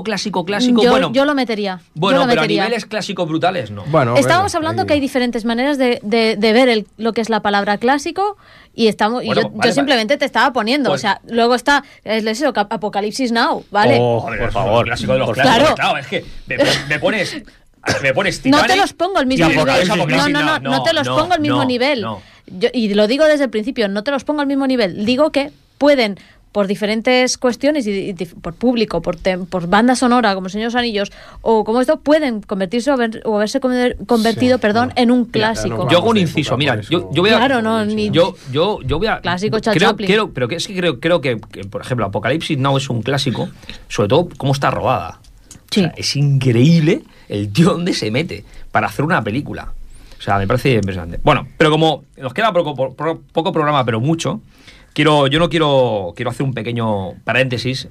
[SPEAKER 4] Yo lo metería.
[SPEAKER 1] Bueno, pero a niveles clásicos brutales, no.
[SPEAKER 6] Bueno,
[SPEAKER 4] estábamos hablando que hay diferentes maneras de ver lo que es la palabra clásico y yo simplemente te estaba poniendo. O sea, luego está Apocalipsis Now, ¿vale?
[SPEAKER 1] Por favor. Clásico de los clásicos. Claro, es que me pones Titanic.
[SPEAKER 4] No te los pongo al mismo nivel. No te los pongo al mismo nivel. Y lo digo desde el principio, no te los pongo al mismo nivel. Digo que pueden, por diferentes cuestiones, y por público, por banda sonora, como Señor de los Anillos, o como esto, pueden convertirse o haberse convertido, en un clásico.
[SPEAKER 1] Yo hago un inciso, mira, yo voy a...
[SPEAKER 4] Claro, no, ni...
[SPEAKER 1] Yo voy a...
[SPEAKER 4] Clásico Chaplin.
[SPEAKER 1] Pero creo que, por ejemplo, Apocalipsis Now es un clásico, sobre todo cómo está rodada.
[SPEAKER 4] Sí.
[SPEAKER 1] O sea, es increíble el tío donde se mete para hacer una película. O sea, me parece impresionante. Bueno, pero como nos queda poco programa, pero mucho, quiero hacer un pequeño paréntesis.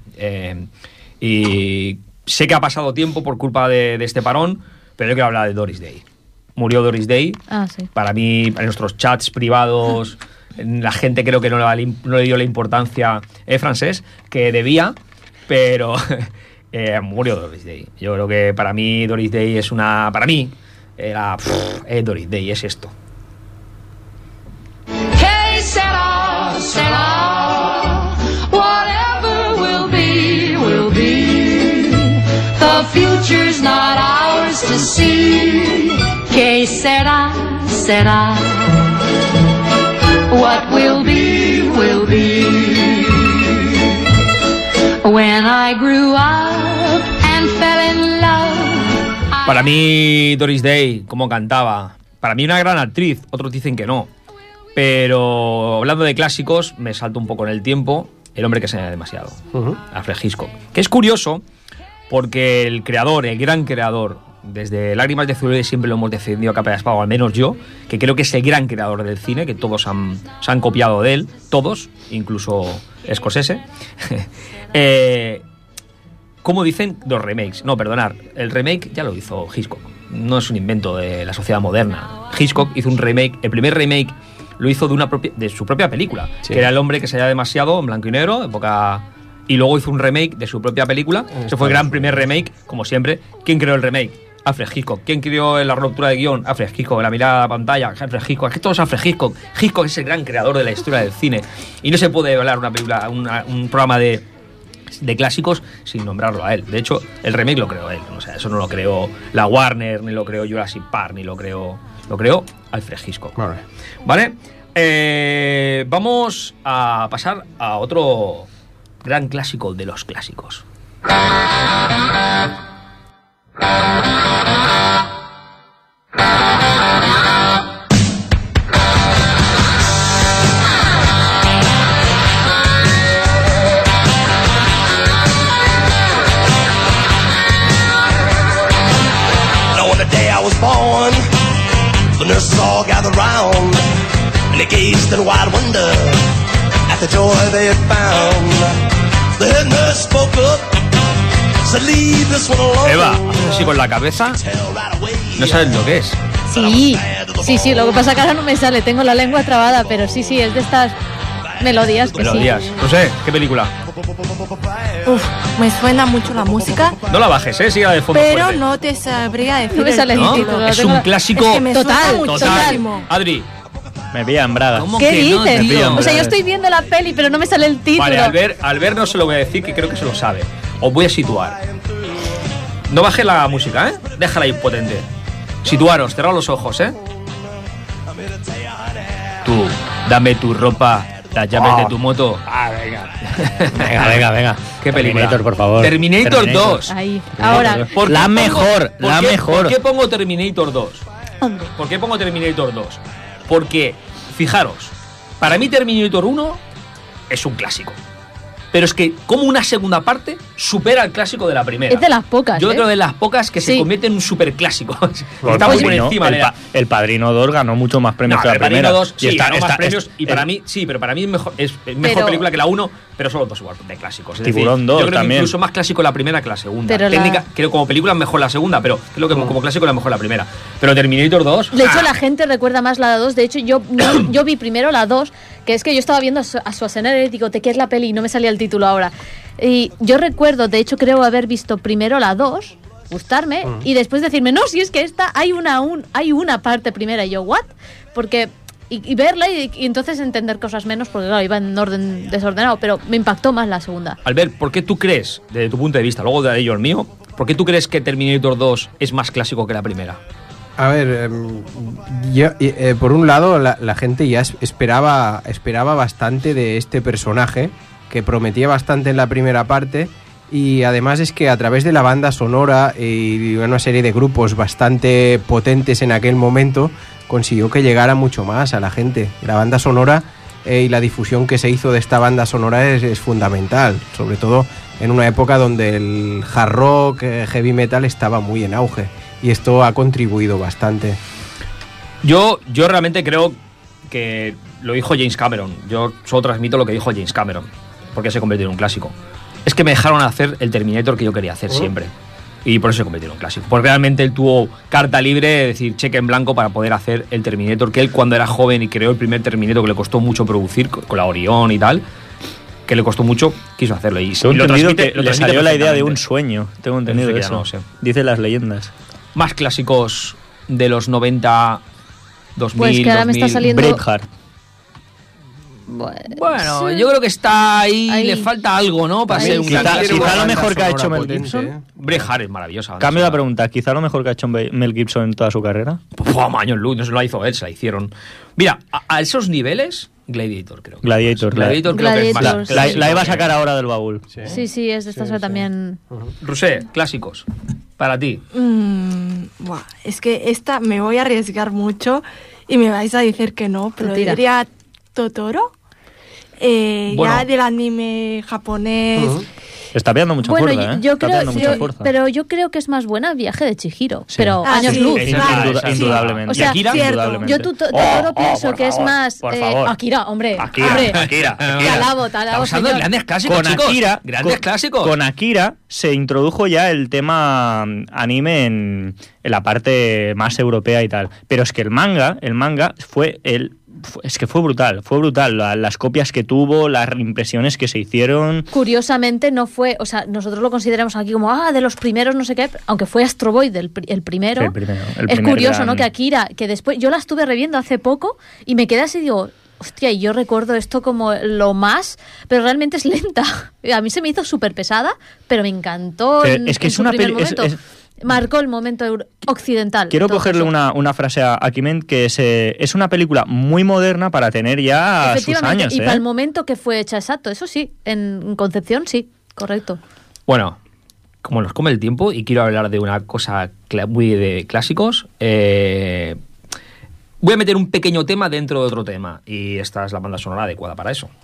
[SPEAKER 1] Y sé que ha pasado tiempo por culpa de este parón, pero yo quiero hablar de Doris Day. Murió Doris Day.
[SPEAKER 4] Sí.
[SPEAKER 1] Para mí, en nuestros chats privados, la gente creo que no le dio la importancia francés que debía, pero... murió Doris Day. Yo creo que para mí Doris Day es una... Para mí era... Doris Day es esto.
[SPEAKER 7] Hey, Sarah, whatever will be, will be. The future's not ours to see. Que será, what will be, will be. When I grew up and fell in love.
[SPEAKER 1] Para mí, Doris Day, como cantaba, para mí una gran actriz, otros dicen que no. Pero hablando de clásicos, me salto un poco en el tiempo, El hombre que enseña demasiado, Alfred Hitchcock. Que es curioso, porque el gran creador, desde Lágrimas de celuloide siempre lo hemos defendido a capa de espada, o al menos yo, que creo que es el gran creador del cine, que todos se han copiado de él, todos, incluso Scorsese. ¿Cómo dicen los remakes? No, perdonar, el remake ya lo hizo Hitchcock, no es un invento de la sociedad moderna. Hitchcock hizo un remake, el primer remake lo hizo de su propia película,
[SPEAKER 6] Sí.
[SPEAKER 1] que era El hombre que se halla demasiado, en blanco y negro, época... Y luego hizo un remake de su propia película. Ese fue el gran primer remake, como siempre. ¿Quién creó el remake? Alfred Hitchcock. ¿Quién creó la ruptura de guión? Alfred Hitchcock. La mirada a la pantalla, Alfred Hitchcock. Es que todo es Alfred Hitchcock. Hitchcock es el gran creador de la historia del cine. Y no se puede hablar una película, un programa de clásicos sin nombrarlo a él. De hecho, el remake lo creó él. O sea, eso no lo creó la Warner, ni lo creó Jurassic Park, ni lo creó Alfred Hitchcock. ¿Vale? Vamos a pasar a otro gran clásico de los clásicos.
[SPEAKER 8] Born, the nurses all gathered round, and they gazed in wide wonder at the joy they had found. The head nurse spoke up, said, "Leave this one alone."
[SPEAKER 1] Eva, haces así con la cabeza, no sabes lo que es.
[SPEAKER 4] Sí, lo que pasa es que ahora no me sale, tengo la lengua trabada, pero sí, es de estas melodías que
[SPEAKER 1] Melodías. No sé, ¿qué película?
[SPEAKER 5] Uf, me suena mucho la música,
[SPEAKER 1] No la bajes, siga de fondo
[SPEAKER 5] pero
[SPEAKER 1] fuerte.
[SPEAKER 5] no te sabría decir
[SPEAKER 4] No me sale el
[SPEAKER 1] ¿No?
[SPEAKER 4] título. lo
[SPEAKER 1] Es
[SPEAKER 4] tengo-
[SPEAKER 1] un clásico
[SPEAKER 5] Es que me
[SPEAKER 4] Total,
[SPEAKER 5] suena
[SPEAKER 1] total.
[SPEAKER 5] muchísimo.
[SPEAKER 1] Adri,
[SPEAKER 3] Me pillan bragas.
[SPEAKER 1] ¿cómo
[SPEAKER 4] ¿Qué
[SPEAKER 1] que no,
[SPEAKER 4] dices?
[SPEAKER 1] tío?
[SPEAKER 4] O sea, yo estoy viendo la peli, pero no me sale el título.
[SPEAKER 1] Vale, al ver no se lo voy a decir, que creo que se lo sabe. Os voy a situar. No bajes la música, ¿eh? Déjala ahí potente. Situaros, cerrad los ojos, ¿eh? Tú, dame tu ropa, las llaves de tu moto.
[SPEAKER 3] Venga.
[SPEAKER 1] ¿Qué película?
[SPEAKER 3] Terminator, por favor.
[SPEAKER 1] Terminator 2.
[SPEAKER 4] Ahí, ahora.
[SPEAKER 1] ¿Por qué
[SPEAKER 3] La
[SPEAKER 1] pongo-
[SPEAKER 3] mejor,
[SPEAKER 1] por
[SPEAKER 3] la
[SPEAKER 1] qué-
[SPEAKER 3] mejor.
[SPEAKER 1] ¿Por qué pongo Terminator 2? ¿Por qué pongo Terminator 2? Porque, fijaros, para mí Terminator 1 es un clásico. Pero es que como una segunda parte supera al clásico de la primera.
[SPEAKER 4] Es de las pocas,
[SPEAKER 1] Yo
[SPEAKER 4] ¿eh?
[SPEAKER 1] creo de las pocas que se
[SPEAKER 4] Sí.
[SPEAKER 1] convierte en un superclásico.
[SPEAKER 3] Pues
[SPEAKER 1] Está muy por
[SPEAKER 3] Padrino,
[SPEAKER 1] encima de la...
[SPEAKER 3] el Padrino 2 ganó mucho más premios
[SPEAKER 1] No,
[SPEAKER 3] que la
[SPEAKER 1] el Padrino
[SPEAKER 3] primera.
[SPEAKER 1] 2 sí,
[SPEAKER 3] Y
[SPEAKER 1] ganó más premios y para mí, sí, pero para mí es mejor
[SPEAKER 4] Pero-
[SPEAKER 1] película que la 1, pero solo dos igual de clásicos. Es
[SPEAKER 3] Tiburón 2
[SPEAKER 1] yo creo que
[SPEAKER 3] también.
[SPEAKER 1] incluso más clásico la primera que la segunda.
[SPEAKER 4] Pero
[SPEAKER 1] Creo como película es mejor la segunda, pero creo que como clásico la mejor la primera. Pero Terminator 2...
[SPEAKER 4] De hecho, la gente recuerda más la 2. De hecho, yo vi primero la 2, que es que yo estaba viendo a Schwarzenegger y digo, ¿de qué es la peli? Y no me salía el título ahora. Y yo recuerdo, de hecho, creo haber visto primero la 2, gustarme, y después decirme, no, si es que esta hay una parte primera. Y yo, ¿what? Porque... Y verla y entonces entender cosas menos, porque claro, iba en orden desordenado, pero me impactó más la segunda.
[SPEAKER 1] Albert, ¿por qué tú crees, desde tu punto de vista, luego de ello el mío, por qué tú crees que Terminator 2 es más clásico que la primera?
[SPEAKER 6] A ver, por un lado la gente ya esperaba bastante de este personaje, que prometía bastante en la primera parte, y además es que a través de la banda sonora y una serie de grupos bastante potentes en aquel momento, consiguió que llegara mucho más a la gente. La banda sonora y la difusión que se hizo de esta banda sonora es fundamental, sobre todo en una época donde el hard rock, heavy metal estaba muy en auge, y esto ha contribuido bastante.
[SPEAKER 1] Yo realmente creo que lo dijo James Cameron. Yo solo transmito lo que dijo James Cameron, porque se convirtió en un clásico. Es que me dejaron hacer el Terminator que yo quería hacer siempre. Y por eso se convirtió en un clásico. Porque realmente él tuvo carta libre, es decir, cheque en blanco para poder hacer el Terminator, que él cuando era joven y creó el primer Terminator, que le costó mucho producir, con la Orión y tal, que le costó mucho, quiso hacerlo. Y
[SPEAKER 3] Tengo
[SPEAKER 1] lo
[SPEAKER 3] entendido
[SPEAKER 1] transmite-
[SPEAKER 3] que
[SPEAKER 1] lo
[SPEAKER 3] le
[SPEAKER 1] transmite
[SPEAKER 3] salió la idea de un
[SPEAKER 1] perfectamente.
[SPEAKER 3] sueño. Tengo entendido
[SPEAKER 1] Parece que ya
[SPEAKER 3] eso.
[SPEAKER 1] no lo sé.
[SPEAKER 3] Dicen las leyendas.
[SPEAKER 1] Más clásicos de los 90, 2000,
[SPEAKER 4] Pues que ahora me está
[SPEAKER 1] 2000.
[SPEAKER 4] saliendo-
[SPEAKER 3] Braveheart.
[SPEAKER 1] Bueno,
[SPEAKER 4] sí.
[SPEAKER 1] yo creo que está ahí,
[SPEAKER 4] Ahí.
[SPEAKER 1] le falta algo, ¿no? Para
[SPEAKER 4] Ahí.
[SPEAKER 1] ser un
[SPEAKER 3] Quizá-
[SPEAKER 1] gran clásico.
[SPEAKER 3] quizá lo mejor que ha
[SPEAKER 6] Sonora
[SPEAKER 3] hecho Mel
[SPEAKER 6] potente,
[SPEAKER 3] Gibson.
[SPEAKER 1] Braveheart es maravillosa.
[SPEAKER 3] Cambio
[SPEAKER 1] la
[SPEAKER 3] la pregunta. ¿Quizá lo mejor que ha hecho Mel Gibson en toda su carrera?
[SPEAKER 1] Maños Luz, no se la hizo él, se la hicieron. Mira, a esos niveles, Gladiator creo. que
[SPEAKER 3] Gladiator,
[SPEAKER 1] es. Gladiator creo que es más
[SPEAKER 4] Gladiator,
[SPEAKER 1] clásico.
[SPEAKER 3] La iba a sacar ahora del baúl.
[SPEAKER 4] Sí, es de estas que también...
[SPEAKER 1] Rusé, clásicos. Para ti.
[SPEAKER 5] Buah, es que esta me voy a arriesgar mucho y me vais a decir que no, pero
[SPEAKER 4] Tira.
[SPEAKER 5] diría Totoro.
[SPEAKER 1] Bueno.
[SPEAKER 5] Ya del anime japonés.
[SPEAKER 3] Está pillando mucha
[SPEAKER 4] Bueno,
[SPEAKER 3] fuerza, ¿eh?
[SPEAKER 4] yo
[SPEAKER 3] Está
[SPEAKER 4] creo,
[SPEAKER 3] pillando mucha fuerza.
[SPEAKER 4] pero yo creo que es más buena Viaje de Chihiro, pero
[SPEAKER 5] Ah,
[SPEAKER 4] años
[SPEAKER 5] sí,
[SPEAKER 4] luz.
[SPEAKER 5] sí, claro,
[SPEAKER 3] Induda-
[SPEAKER 5] sí.
[SPEAKER 3] indudablemente.
[SPEAKER 4] O sea,
[SPEAKER 1] ¿Y Akira?
[SPEAKER 5] cierto.
[SPEAKER 3] Indudablemente.
[SPEAKER 4] Yo Totoro pienso
[SPEAKER 3] por
[SPEAKER 4] que es
[SPEAKER 3] favor,
[SPEAKER 4] más...
[SPEAKER 3] por favor.
[SPEAKER 4] Akira, hombre.
[SPEAKER 3] Akira.
[SPEAKER 4] Te alabo,
[SPEAKER 1] Estamos hablando de
[SPEAKER 4] señor.
[SPEAKER 1] grandes clásicos,
[SPEAKER 3] Con
[SPEAKER 1] chicos.
[SPEAKER 3] Akira,
[SPEAKER 1] Grandes clásicos.
[SPEAKER 3] Con Akira se introdujo ya el tema anime en la parte más europea y tal. Pero es que el manga fue es que fue brutal. Las copias que tuvo, las impresiones que se hicieron.
[SPEAKER 4] Curiosamente no fue, o sea, nosotros lo consideramos aquí como, de los primeros, no sé qué, aunque fue Astro Boy el primero.
[SPEAKER 3] Sí, el primero.
[SPEAKER 4] Es curioso, ¿no? Que Akira, que después, yo la estuve reviendo hace poco y me quedé así, digo, hostia, y yo recuerdo esto como lo más, pero realmente es lenta. A mí se me hizo súper pesada, pero me encantó.
[SPEAKER 3] Es que es una película.
[SPEAKER 4] Marcó el momento occidental.
[SPEAKER 3] Quiero cogerle una frase a Kiment, que es una película muy moderna para tener ya sus años.
[SPEAKER 4] Y para el momento que fue hecha, exacto, eso sí, en concepción sí, correcto.
[SPEAKER 1] Bueno, como nos come el tiempo y quiero hablar de una cosa muy de clásicos, voy a meter un pequeño tema dentro de otro tema y esta es la banda sonora adecuada para eso.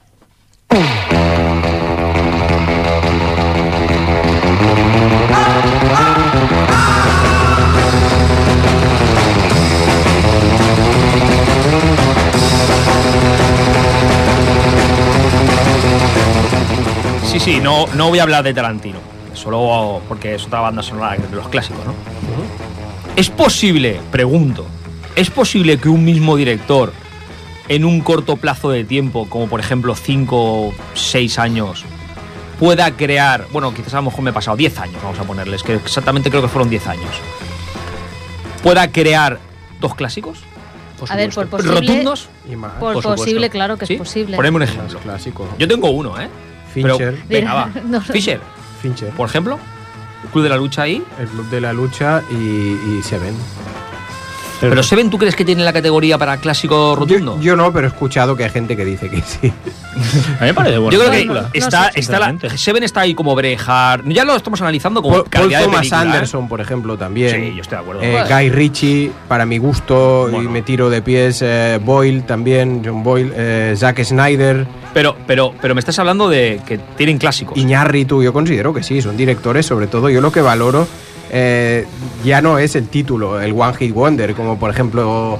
[SPEAKER 1] Sí, no voy a hablar de Tarantino, solo porque es otra banda sonora de los clásicos, ¿no? ¿Es posible, pregunto, es posible que un mismo director en un corto plazo de tiempo, como por ejemplo 5 o 6 años, pueda crear, bueno, quizás a lo mejor me he pasado 10 años, vamos a ponerles, que exactamente creo que fueron 10 años, pueda crear 2 clásicos?
[SPEAKER 4] A ver, por posible,
[SPEAKER 1] rotundos
[SPEAKER 6] y más.
[SPEAKER 4] Por posible, claro que
[SPEAKER 1] ¿Sí?
[SPEAKER 4] es posible.
[SPEAKER 1] Poneme un ejemplo.
[SPEAKER 6] Clásico.
[SPEAKER 1] Yo tengo uno,
[SPEAKER 6] Fincher.
[SPEAKER 1] Pero, venga, va.
[SPEAKER 4] No.
[SPEAKER 1] Fincher,
[SPEAKER 6] Fincher.
[SPEAKER 1] por ejemplo, Club de la Lucha ahí.
[SPEAKER 6] El Club de la Lucha y Seven.
[SPEAKER 1] Pero Seven, ¿tú crees que tiene la categoría para clásico rotundo?
[SPEAKER 6] Yo no, pero he escuchado que hay gente que dice que sí.
[SPEAKER 3] A mí me parece buena
[SPEAKER 1] Yo creo
[SPEAKER 3] película.
[SPEAKER 1] que Seven está ahí como Braveheart. Ya lo estamos analizando como
[SPEAKER 6] Paul
[SPEAKER 1] calidad de
[SPEAKER 6] Thomas
[SPEAKER 1] película,
[SPEAKER 6] Anderson, por ejemplo, también.
[SPEAKER 1] Sí, yo estoy de acuerdo.
[SPEAKER 6] Guy Ritchie, para mi gusto,
[SPEAKER 1] Bueno.
[SPEAKER 6] y me tiro de pies. Boyle también, John Boyle. Zack Snyder.
[SPEAKER 1] Pero me estás hablando de que tienen clásicos.
[SPEAKER 6] Iñárritu, yo considero que sí, son directores, sobre todo. Yo lo que valoro ya no es el título, el One Hit Wonder, como por ejemplo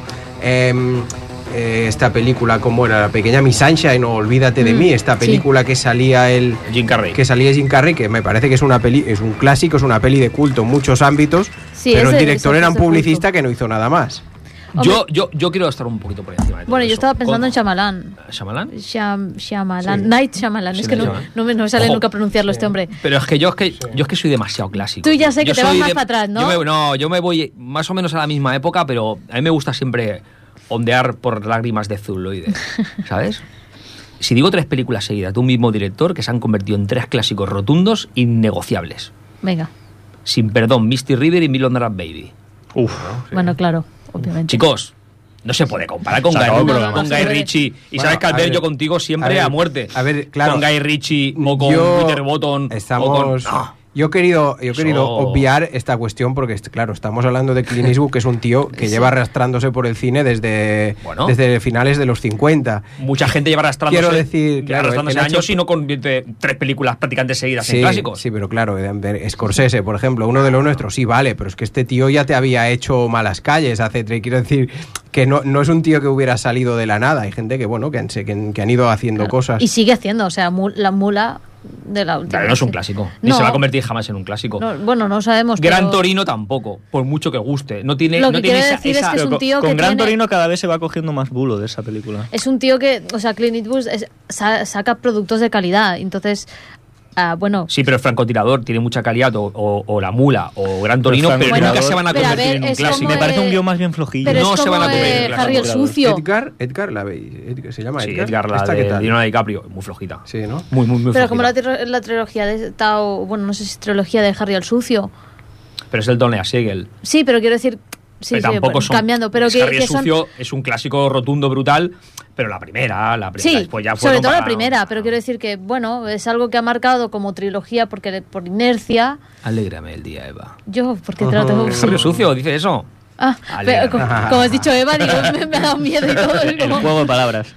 [SPEAKER 6] esta película, como era La Pequeña Miss Sunshine o Olvídate de mí, esta película que salía
[SPEAKER 1] Jim Carrey.
[SPEAKER 6] Jim Carrey, que me parece que es una peli, es un clásico, es una peli de culto en muchos ámbitos,
[SPEAKER 4] Sí,
[SPEAKER 6] pero el
[SPEAKER 4] ese-
[SPEAKER 6] director
[SPEAKER 4] ese
[SPEAKER 6] era un
[SPEAKER 4] es de
[SPEAKER 6] publicista
[SPEAKER 4] culto.
[SPEAKER 6] que no hizo nada más.
[SPEAKER 1] Yo quiero estar un poquito por encima de todo
[SPEAKER 4] Bueno, yo
[SPEAKER 1] eso.
[SPEAKER 4] estaba pensando en Shyamalan.
[SPEAKER 1] ¿Shyamalan?
[SPEAKER 4] Shyamalan.
[SPEAKER 6] Sí.
[SPEAKER 4] Night Shyamalan.
[SPEAKER 1] Sí,
[SPEAKER 4] Es que
[SPEAKER 1] Night
[SPEAKER 4] no
[SPEAKER 1] Shyamalan.
[SPEAKER 4] me sale
[SPEAKER 1] Ojo.
[SPEAKER 4] nunca pronunciarlo este hombre.
[SPEAKER 1] Pero es que yo es que soy demasiado clásico.
[SPEAKER 4] Tú ya sé que
[SPEAKER 1] Yo
[SPEAKER 4] te vas
[SPEAKER 1] soy
[SPEAKER 4] más para atrás, ¿no?
[SPEAKER 1] Yo me voy más o menos a la misma época, pero a mí me gusta siempre ondear por lágrimas de celuloide, ¿sabes? Si digo 3 películas seguidas de un mismo director que se han convertido en 3 clásicos rotundos innegociables.
[SPEAKER 4] Venga.
[SPEAKER 1] Sin perdón, Misty River y Million Dollar Baby.
[SPEAKER 3] Uf.
[SPEAKER 4] Bueno, claro, obviamente.
[SPEAKER 1] Chicos, no se puede comparar con
[SPEAKER 3] Se acabó el programa.
[SPEAKER 1] con Guy Ritchie. Y
[SPEAKER 6] Bueno,
[SPEAKER 1] sabes que al
[SPEAKER 6] a
[SPEAKER 1] ver
[SPEAKER 6] ver,
[SPEAKER 1] yo contigo siempre
[SPEAKER 6] a
[SPEAKER 1] a,
[SPEAKER 6] ver,
[SPEAKER 1] muerte.
[SPEAKER 6] a ver, claro.
[SPEAKER 1] Con Guy Ritchie o con Peter Botton.
[SPEAKER 6] Estamos.
[SPEAKER 1] O con, no.
[SPEAKER 6] Yo he querido
[SPEAKER 1] Eso-
[SPEAKER 6] obviar esta cuestión porque, claro, estamos hablando de Clint Eastwood, que es un tío que lleva arrastrándose por el cine desde finales de los 50.
[SPEAKER 1] Mucha gente lleva arrastrándose,
[SPEAKER 6] Quiero decir, claro,
[SPEAKER 1] arrastrándose
[SPEAKER 6] el hecho-
[SPEAKER 1] años y no convierte 3 películas prácticamente seguidas en
[SPEAKER 6] Sí,
[SPEAKER 1] clásicos.
[SPEAKER 6] sí, pero claro, Scorsese, por ejemplo, uno de los nuestros, sí, vale, pero es que este tío ya te había hecho Malas Calles hace, quiero decir, que no es un tío que hubiera salido de la nada. Hay gente que, bueno, que han ido haciendo cosas.
[SPEAKER 4] Y sigue haciendo, o sea, la mula de la última.
[SPEAKER 1] Claro, no es un clásico. Ni
[SPEAKER 4] No.
[SPEAKER 1] se va a convertir jamás en un clásico.
[SPEAKER 4] No, bueno, no sabemos.
[SPEAKER 1] Gran
[SPEAKER 4] pero
[SPEAKER 1] Torino tampoco, por mucho que guste. No tiene,
[SPEAKER 4] Lo
[SPEAKER 1] no
[SPEAKER 4] que
[SPEAKER 1] tiene
[SPEAKER 4] quiero
[SPEAKER 1] esa,
[SPEAKER 4] decir es
[SPEAKER 1] esa-
[SPEAKER 4] que es un
[SPEAKER 3] Pero
[SPEAKER 4] tío
[SPEAKER 3] con
[SPEAKER 4] que
[SPEAKER 3] Gran
[SPEAKER 4] tiene-
[SPEAKER 3] Torino cada vez se va cogiendo más bulo de esa película.
[SPEAKER 4] es un tío que, o sea, Clint Eastwood saca productos de calidad. Entonces, bueno.
[SPEAKER 1] Sí, pero el francotirador tiene mucha calidad, o La Mula, o Gran Torino,
[SPEAKER 3] Pero
[SPEAKER 1] pero
[SPEAKER 3] Bueno,
[SPEAKER 1] nunca se van a
[SPEAKER 4] pero a
[SPEAKER 1] convertir
[SPEAKER 4] ver,
[SPEAKER 1] en un
[SPEAKER 4] es
[SPEAKER 1] clásico.
[SPEAKER 4] como
[SPEAKER 3] Me parece un guión más bien flojillo.
[SPEAKER 4] Pero
[SPEAKER 1] No
[SPEAKER 4] es
[SPEAKER 1] se
[SPEAKER 4] como
[SPEAKER 1] van a convertir en
[SPEAKER 4] Harry el
[SPEAKER 1] clásicos.
[SPEAKER 4] Sucio.
[SPEAKER 6] Edgar, la veis, se llama
[SPEAKER 1] Sí,
[SPEAKER 6] Edgar.
[SPEAKER 1] Edgar, la
[SPEAKER 6] ¿Esta qué
[SPEAKER 1] de
[SPEAKER 6] tal?
[SPEAKER 1] Leonardo DiCaprio, muy flojita.
[SPEAKER 6] Sí, ¿no?
[SPEAKER 1] Muy
[SPEAKER 4] Pero
[SPEAKER 1] flojita.
[SPEAKER 4] como la trilogía de Tao, bueno, no sé si es trilogía de Harry el Sucio.
[SPEAKER 1] Pero es del Don Lea Siegel.
[SPEAKER 4] Sí, pero quiero decir, sí,
[SPEAKER 1] Pero tampoco son,
[SPEAKER 4] cambiando, pero
[SPEAKER 1] Harry el
[SPEAKER 4] que son
[SPEAKER 1] Sucio es un clásico rotundo, brutal, pero la primera
[SPEAKER 4] sí,
[SPEAKER 1] después ya
[SPEAKER 4] sobre
[SPEAKER 1] fueron
[SPEAKER 4] todo la
[SPEAKER 1] para-
[SPEAKER 4] primera, pero quiero decir que, bueno, es algo que ha marcado como trilogía porque por inercia.
[SPEAKER 1] Alégrame el día, Eva.
[SPEAKER 4] Yo, porque trato
[SPEAKER 1] Harry el Sucio, dice eso.
[SPEAKER 4] Ah,
[SPEAKER 1] Alégrame.
[SPEAKER 4] pero, como has dicho Eva, digo, me ha dado miedo y todo. es
[SPEAKER 3] El
[SPEAKER 4] como-
[SPEAKER 3] juego de palabras.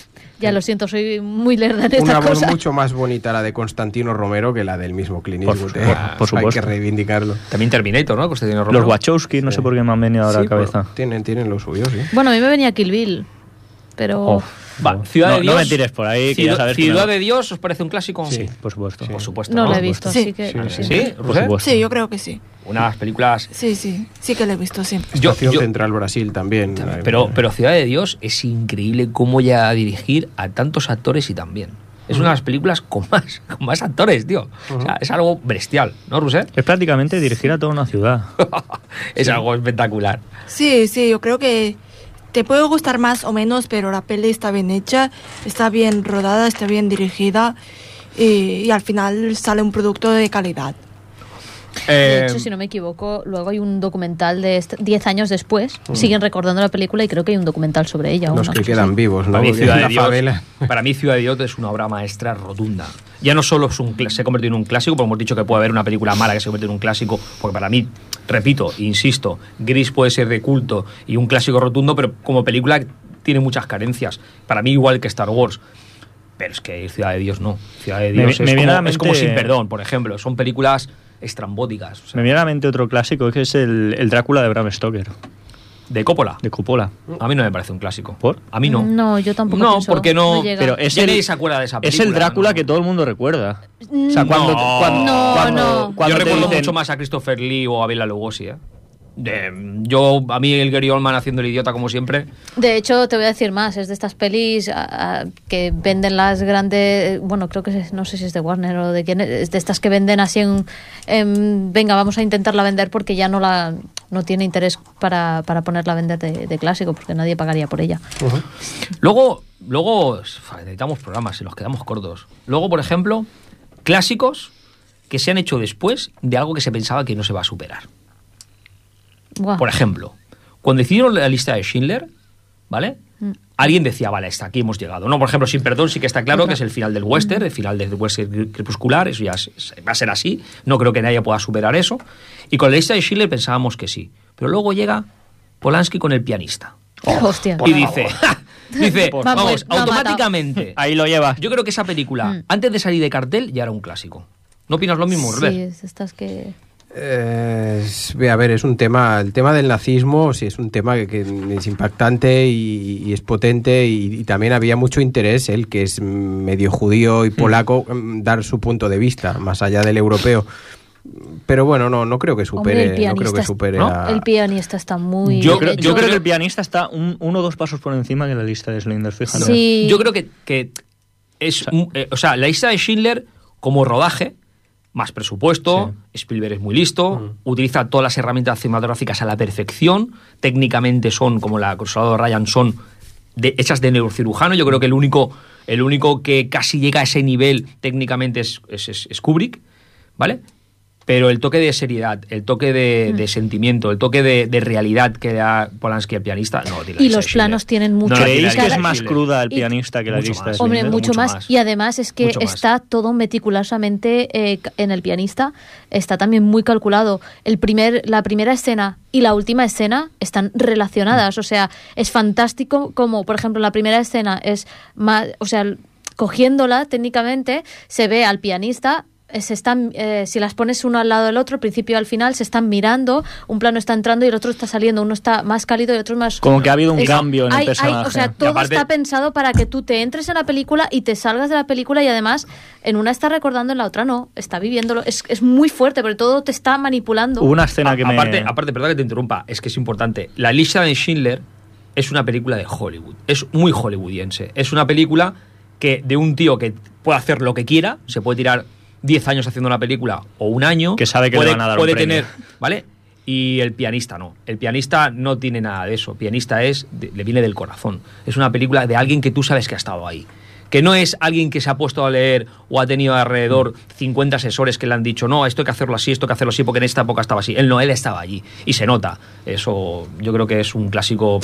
[SPEAKER 4] Ya lo siento, soy muy lerda en
[SPEAKER 6] Una
[SPEAKER 4] estas
[SPEAKER 6] voz
[SPEAKER 4] cosas.
[SPEAKER 6] mucho más bonita la de Constantino Romero que la del mismo Clint
[SPEAKER 3] Por
[SPEAKER 6] Eastwood.
[SPEAKER 3] por supuesto.
[SPEAKER 6] Hay que reivindicarlo.
[SPEAKER 1] También Terminator, ¿no? Constantino
[SPEAKER 3] Los Wachowski, no sé por qué me han venido ahora a la cabeza.
[SPEAKER 6] Tienen lo suyo, sí.
[SPEAKER 4] Bueno, a mí me venía Kill Bill. pero...
[SPEAKER 1] Va, Ciudad de Dios.
[SPEAKER 3] No me tires por ahí, que ya sabes que
[SPEAKER 1] Ciudad
[SPEAKER 3] no.
[SPEAKER 1] de Dios, ¿os parece un clásico?
[SPEAKER 3] Sí, por supuesto.
[SPEAKER 1] Por supuesto.
[SPEAKER 4] No lo he visto,
[SPEAKER 5] Sí.
[SPEAKER 4] así que...
[SPEAKER 1] ¿Sí?
[SPEAKER 3] Por
[SPEAKER 1] ¿Rusé?
[SPEAKER 3] supuesto.
[SPEAKER 5] Sí, yo creo que sí.
[SPEAKER 1] Unas películas...
[SPEAKER 5] Sí que lo he visto, sí.
[SPEAKER 6] Estación Central Brasil también.
[SPEAKER 1] Pero Ciudad de Dios es increíble cómo llega a dirigir a tantos actores y tan bien. Es una de las películas con más actores, tío. O sea, es algo bestial, ¿no, Rusé?
[SPEAKER 3] Es prácticamente dirigir a toda una ciudad.
[SPEAKER 1] Es algo espectacular.
[SPEAKER 5] Sí, yo creo que te puede gustar más o menos, pero la peli está bien hecha, está bien rodada, está bien dirigida y al final sale un producto de calidad.
[SPEAKER 4] De hecho, si no me equivoco, luego hay un documental de 10 años después. Siguen recordando la película y creo que hay un documental sobre ella.
[SPEAKER 6] Los que quedan vivos, ¿no?
[SPEAKER 1] Para mí,
[SPEAKER 6] Porque
[SPEAKER 1] Ciudad
[SPEAKER 6] en
[SPEAKER 1] de
[SPEAKER 6] la
[SPEAKER 1] Dios,
[SPEAKER 6] favela.
[SPEAKER 1] para mí Ciudad de Dios es una obra maestra rotunda. Ya no solo se ha convertido en un clásico, porque hemos dicho que puede haber una película mala que se convierte en un clásico, porque para mí, repito, insisto, Gris puede ser de culto y un clásico rotundo, pero como película tiene muchas carencias. Para mí igual que Star Wars. Pero es que Ciudad de Dios no. Ciudad de Dios es como Sin Perdón, por ejemplo. Son películas estrambóticas. O sea,
[SPEAKER 3] Me viene a la mente otro clásico, que es el Drácula de Bram Stoker.
[SPEAKER 1] ¿De Coppola?
[SPEAKER 3] De Coppola.
[SPEAKER 1] A mí no me parece un clásico.
[SPEAKER 3] ¿Por?
[SPEAKER 1] A mí no.
[SPEAKER 4] No, yo tampoco
[SPEAKER 1] No,
[SPEAKER 4] pienso,
[SPEAKER 1] porque no...
[SPEAKER 4] llega.
[SPEAKER 3] Pero es
[SPEAKER 1] Ya nadie se acuerda de esa película.
[SPEAKER 3] Es el Drácula
[SPEAKER 1] ¿no?
[SPEAKER 3] que todo el mundo recuerda. O sea,
[SPEAKER 1] No.
[SPEAKER 3] cuando
[SPEAKER 1] Yo
[SPEAKER 3] te
[SPEAKER 1] recuerdo
[SPEAKER 3] dicen-
[SPEAKER 1] mucho más a Christopher Lee o a Bela Lugosi, ¿eh? A mí el Gary Oldman haciendo el idiota como siempre.
[SPEAKER 4] De hecho, te voy a decir más, es de estas pelis que venden las grandes, bueno, creo que no sé si es de Warner o de quién, es de estas que venden así venga, vamos a intentarla vender porque ya no tiene interés para ponerla a vender de clásico, porque nadie pagaría por ella.
[SPEAKER 1] Luego necesitamos programas y los quedamos cortos. Luego, por ejemplo, clásicos que se han hecho después de algo que se pensaba que no se va a superar.
[SPEAKER 4] Buah.
[SPEAKER 1] Por ejemplo, cuando hicieron la lista de Schindler, ¿vale? Alguien decía, vale, hasta aquí hemos llegado. No, por ejemplo, Sin Perdón sí que está claro que es el final del western, el final del western crepuscular, eso ya va a ser así. No creo que nadie pueda superar eso. Y con la lista de Schindler pensábamos que sí. Pero luego llega Polanski con El pianista.
[SPEAKER 4] Hostia.
[SPEAKER 1] Y dice, vamos,
[SPEAKER 4] Me ha
[SPEAKER 1] automáticamente.
[SPEAKER 3] Ahí lo llevas.
[SPEAKER 1] Yo creo que esa película, antes de salir de cartel, ya era un clásico. ¿No opinas lo mismo, Robert?
[SPEAKER 4] Sí, es de estas que...
[SPEAKER 6] A ver, es un tema, el tema del nazismo sí es un tema que es impactante y es potente y también había mucho interés, él que es medio judío y polaco, dar su punto de vista, más allá del europeo. Pero bueno, no creo que supere,
[SPEAKER 4] Hombre, el
[SPEAKER 6] no creo que
[SPEAKER 4] pianista
[SPEAKER 6] supere
[SPEAKER 1] ¿no?
[SPEAKER 6] a...
[SPEAKER 4] El pianista está muy...
[SPEAKER 3] Yo
[SPEAKER 4] bien
[SPEAKER 3] creo
[SPEAKER 4] hecho.
[SPEAKER 3] que el pianista está uno o dos pasos por encima que la lista de Slender, fíjate.
[SPEAKER 4] Sí.
[SPEAKER 1] Yo creo que es... la lista de Schindler, como rodaje, más presupuesto, Spielberg es muy listo, utiliza todas las herramientas cinematográficas a la perfección, técnicamente son, como la Soldado Ryan, son hechas de neurocirujano. Yo creo que el único que casi llega a ese nivel técnicamente es Kubrick, ¿vale? Pero el toque de seriedad, el toque de sentimiento, el toque de realidad que da Polanski al pianista, no tiene.
[SPEAKER 4] Y los planos tienen mucho...
[SPEAKER 3] ¿Creéis que
[SPEAKER 4] cada-
[SPEAKER 3] es más cruda el pianista que la
[SPEAKER 1] Mucho
[SPEAKER 3] lista
[SPEAKER 1] más.
[SPEAKER 3] de
[SPEAKER 4] Hombre,
[SPEAKER 3] Slender?
[SPEAKER 4] mucho más. Y además es que
[SPEAKER 1] Mucho más.
[SPEAKER 4] está todo meticulosamente en el pianista. Está también muy calculado. La primera escena y la última escena están relacionadas. O sea, es fantástico como, por ejemplo, la primera escena es más... O sea, cogiéndola técnicamente, se ve al pianista... si las pones uno al lado del otro, al principio y al final, se están mirando, un plano está entrando y el otro está saliendo, uno está más cálido y otro más...
[SPEAKER 3] Como que ha habido un cambio en el personaje.
[SPEAKER 4] O sea, todo
[SPEAKER 1] aparte-
[SPEAKER 4] está pensado para que tú te entres en la película y te salgas de la película y además en una está recordando, en la otra no, está viviéndolo. Es muy fuerte, pero todo te está manipulando.
[SPEAKER 3] Hubo una escena que me...
[SPEAKER 1] Aparte, perdón que te interrumpa, es que es importante. La lista de Schindler es una película de Hollywood, es muy hollywoodiense. Es una película que de un tío que puede hacer lo que quiera, se puede tirar 10 años haciendo una película o un año,
[SPEAKER 3] Que sabe que le van a dar un
[SPEAKER 1] puede
[SPEAKER 3] premio.
[SPEAKER 1] tener, ¿vale? Y el pianista no. El pianista no tiene nada de eso. Pianista le viene del corazón. Es una película de alguien que tú sabes que ha estado ahí. Que no es alguien que se ha puesto a leer o ha tenido alrededor 50 asesores que le han dicho, no, esto hay que hacerlo así, porque en esta época estaba así. Él estaba allí. Y se nota. Eso yo creo que es un clásico...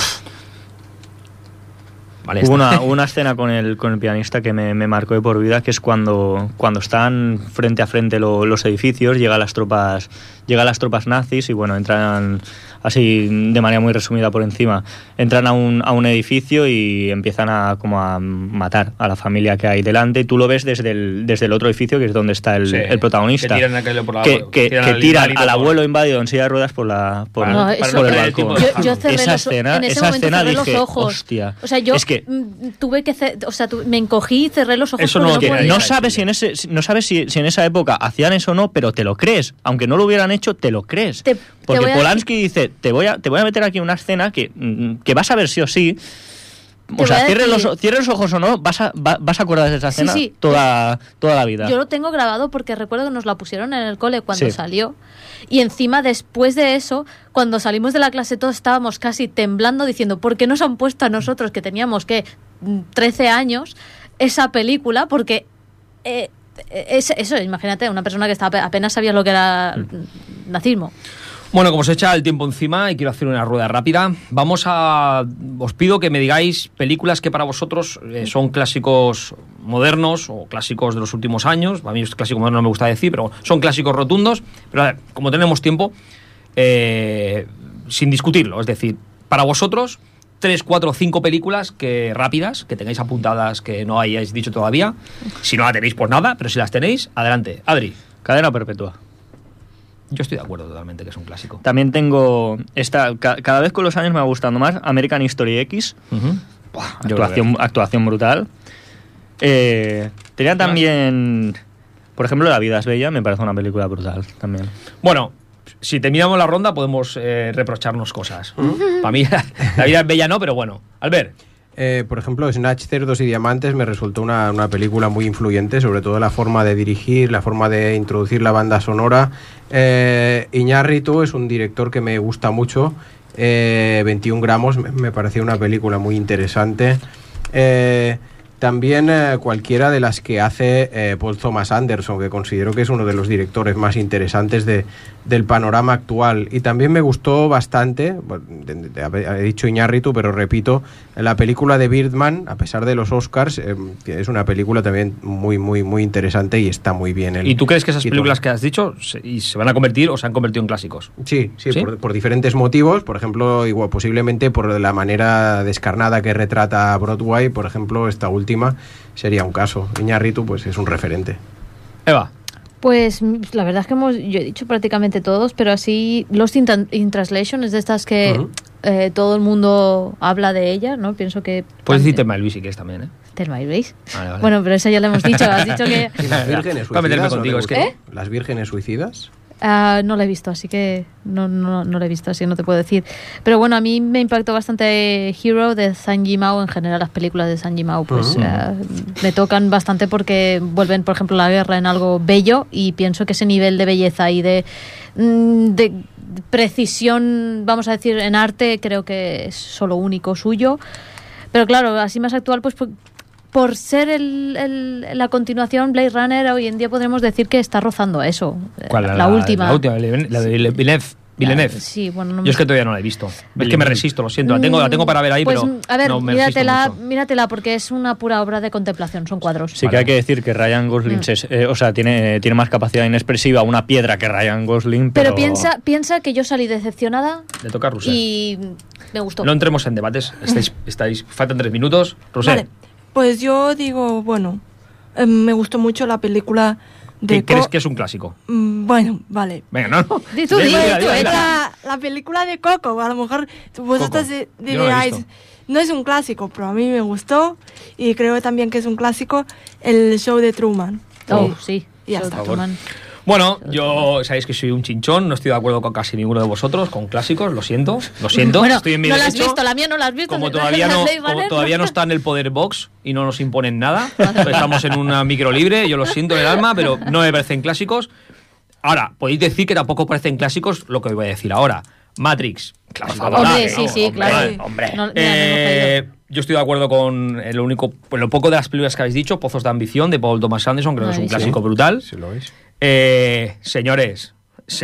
[SPEAKER 1] Vale,
[SPEAKER 3] Hubo una escena con el pianista que me marcó de por vida, que es cuando están frente a frente los edificios, llegan las tropas nazis y bueno, entran así de manera muy resumida por encima. Entran a un edificio y empiezan a matar a la familia que hay delante, y tú lo ves desde el otro edificio, que es donde está el protagonista. Que tiran al abuelo invadido en silla de ruedas por el balcón.
[SPEAKER 4] Yo cerré
[SPEAKER 3] esa escena
[SPEAKER 4] cerré
[SPEAKER 3] dije,
[SPEAKER 4] los ojos.
[SPEAKER 3] hostia.
[SPEAKER 4] O sea, yo
[SPEAKER 3] es que
[SPEAKER 4] me encogí y cerré los ojos.
[SPEAKER 3] Eso no sabes si en esa época hacían eso o no, pero te lo crees. Aunque no lo hubieran hecho, te lo crees. Porque Polanski dice, te voy a meter aquí una escena que vas a ver sí o sí. O sea, cierres los ojos o no, vas a acordar de esa escena toda la vida.
[SPEAKER 4] Yo lo tengo grabado porque recuerdo que nos la pusieron en el cole cuando salió. Y encima, después de eso, cuando salimos de la clase, todos estábamos casi temblando diciendo, ¿por qué nos han puesto a nosotros, que teníamos, 13 años, esa película? Porque eso, imagínate, una persona que apenas sabía lo que era nazismo.
[SPEAKER 1] Bueno, como se echa el tiempo encima y quiero hacer una rueda rápida, os pido que me digáis películas que para vosotros son clásicos modernos o clásicos de los últimos años. A mí es clásico moderno, no me gusta decir, pero son clásicos rotundos. Pero a ver, como tenemos tiempo, sin discutirlo, es decir, para vosotros 3, 4, 5 películas rápidas, que tengáis apuntadas, que no hayáis dicho todavía. Si no la tenéis, pues nada, pero si las tenéis, adelante. Adri.
[SPEAKER 3] Cadena perpetua.
[SPEAKER 1] Yo estoy de acuerdo totalmente que es un clásico.
[SPEAKER 3] También tengo cada vez con los años me va gustando más American History X. Actuación brutal. Tenía también, por ejemplo, La vida es bella, me parece una película brutal también.
[SPEAKER 1] Bueno, si terminamos la ronda podemos reprocharnos cosas. Para mí La vida es bella no, pero bueno. Albert.
[SPEAKER 6] Por ejemplo, Snatch, Cerdos y Diamantes me resultó una película muy influyente, sobre todo la forma de dirigir, la forma de introducir la banda sonora. Iñárritu es un director que me gusta mucho. 21 gramos me pareció una película muy interesante. También cualquiera de las que hace Paul Thomas Anderson, que considero que es uno de los directores más interesantes del panorama actual. Y también me gustó bastante, he dicho Iñárritu, pero repito, la película de Birdman, a pesar de los Oscars, que es una película también muy, muy, muy interesante y está muy bien.
[SPEAKER 1] ¿Y tú crees que esas películas que has dicho se van a convertir o se han convertido en clásicos?
[SPEAKER 6] Sí. Por diferentes motivos. Por ejemplo, igual posiblemente por la manera descarnada que retrata Broadway, por ejemplo, esta última sería un caso. Iñárritu pues es un referente.
[SPEAKER 1] Eva.
[SPEAKER 4] Pues la verdad es que yo he dicho prácticamente todos, pero así Lost in Translation es de estas que todo el mundo habla de ella, ¿no? Pienso que...
[SPEAKER 1] Puedes decir Thelma y Luis si quieres también, ¿eh?
[SPEAKER 4] Thelma y Luis.
[SPEAKER 1] Vale.
[SPEAKER 4] Bueno, pero eso ya lo hemos dicho. Has dicho que...
[SPEAKER 6] ¿Las vírgenes suicidas? ¿Las vírgenes suicidas?
[SPEAKER 4] No la he visto, así que no la he visto, así no te puedo decir. Pero bueno, a mí me impactó bastante Hero de Zhang Yimou. En general las películas de Zhang Yimou pues me tocan bastante porque vuelven, por ejemplo, la guerra en algo bello, y pienso que ese nivel de belleza y de precisión, vamos a decir, en arte, creo que es solo único suyo. Pero claro, así más actual, pues por ser la continuación, Blade Runner, hoy en día podremos decir que está rozando a eso.
[SPEAKER 1] ¿Cuál?
[SPEAKER 4] La última.
[SPEAKER 1] La última, la de Villeneuve.
[SPEAKER 4] Sí, bueno,
[SPEAKER 1] yo es que todavía no la he visto. Es que me resisto, lo siento. La tengo para ver ahí,
[SPEAKER 4] pues,
[SPEAKER 1] pero
[SPEAKER 4] a ver,
[SPEAKER 1] no me
[SPEAKER 4] míratela porque es una pura obra de contemplación, son cuadros.
[SPEAKER 3] Sí, que hay que decir que Ryan Gosling tiene más capacidad inexpresiva una piedra que Ryan Gosling,
[SPEAKER 4] pero piensa que yo salí decepcionada.
[SPEAKER 1] Le toca a Rousset.
[SPEAKER 4] Y me gustó.
[SPEAKER 1] No entremos en debates. Faltan 3 minutos. Rousset.
[SPEAKER 5] Vale, pues yo digo, bueno, me gustó mucho la película de
[SPEAKER 1] ¿Qué crees que es un clásico?
[SPEAKER 5] Bueno, vale.
[SPEAKER 1] Venga, no.
[SPEAKER 5] La película de Coco, a lo mejor vosotros diríais, no es un clásico, pero a mí me gustó y creo también que es un clásico el show de Truman.
[SPEAKER 4] Sí.
[SPEAKER 5] Y ya está.
[SPEAKER 4] Truman.
[SPEAKER 1] Bueno, yo sabéis que soy un chinchón, no estoy de acuerdo con casi ninguno de vosotros, con clásicos, lo siento.
[SPEAKER 4] Bueno,
[SPEAKER 1] estoy en mi
[SPEAKER 4] no
[SPEAKER 1] derecho.
[SPEAKER 4] la has visto, la mía no la has visto.
[SPEAKER 1] Como todavía no está en el poder box y no nos imponen nada, estamos en una micro libre, yo lo siento en el alma, pero no me parecen clásicos. Ahora, podéis decir que tampoco parecen clásicos lo que os voy a decir ahora. Matrix,
[SPEAKER 4] claro. Hombre, sí, claro.
[SPEAKER 1] Hombre. Yo estoy de acuerdo con lo poco de las películas que habéis dicho. Pozos de ambición, de Paul Thomas Anderson, creo que es un clásico brutal.
[SPEAKER 6] Sí, lo es.
[SPEAKER 1] Señores.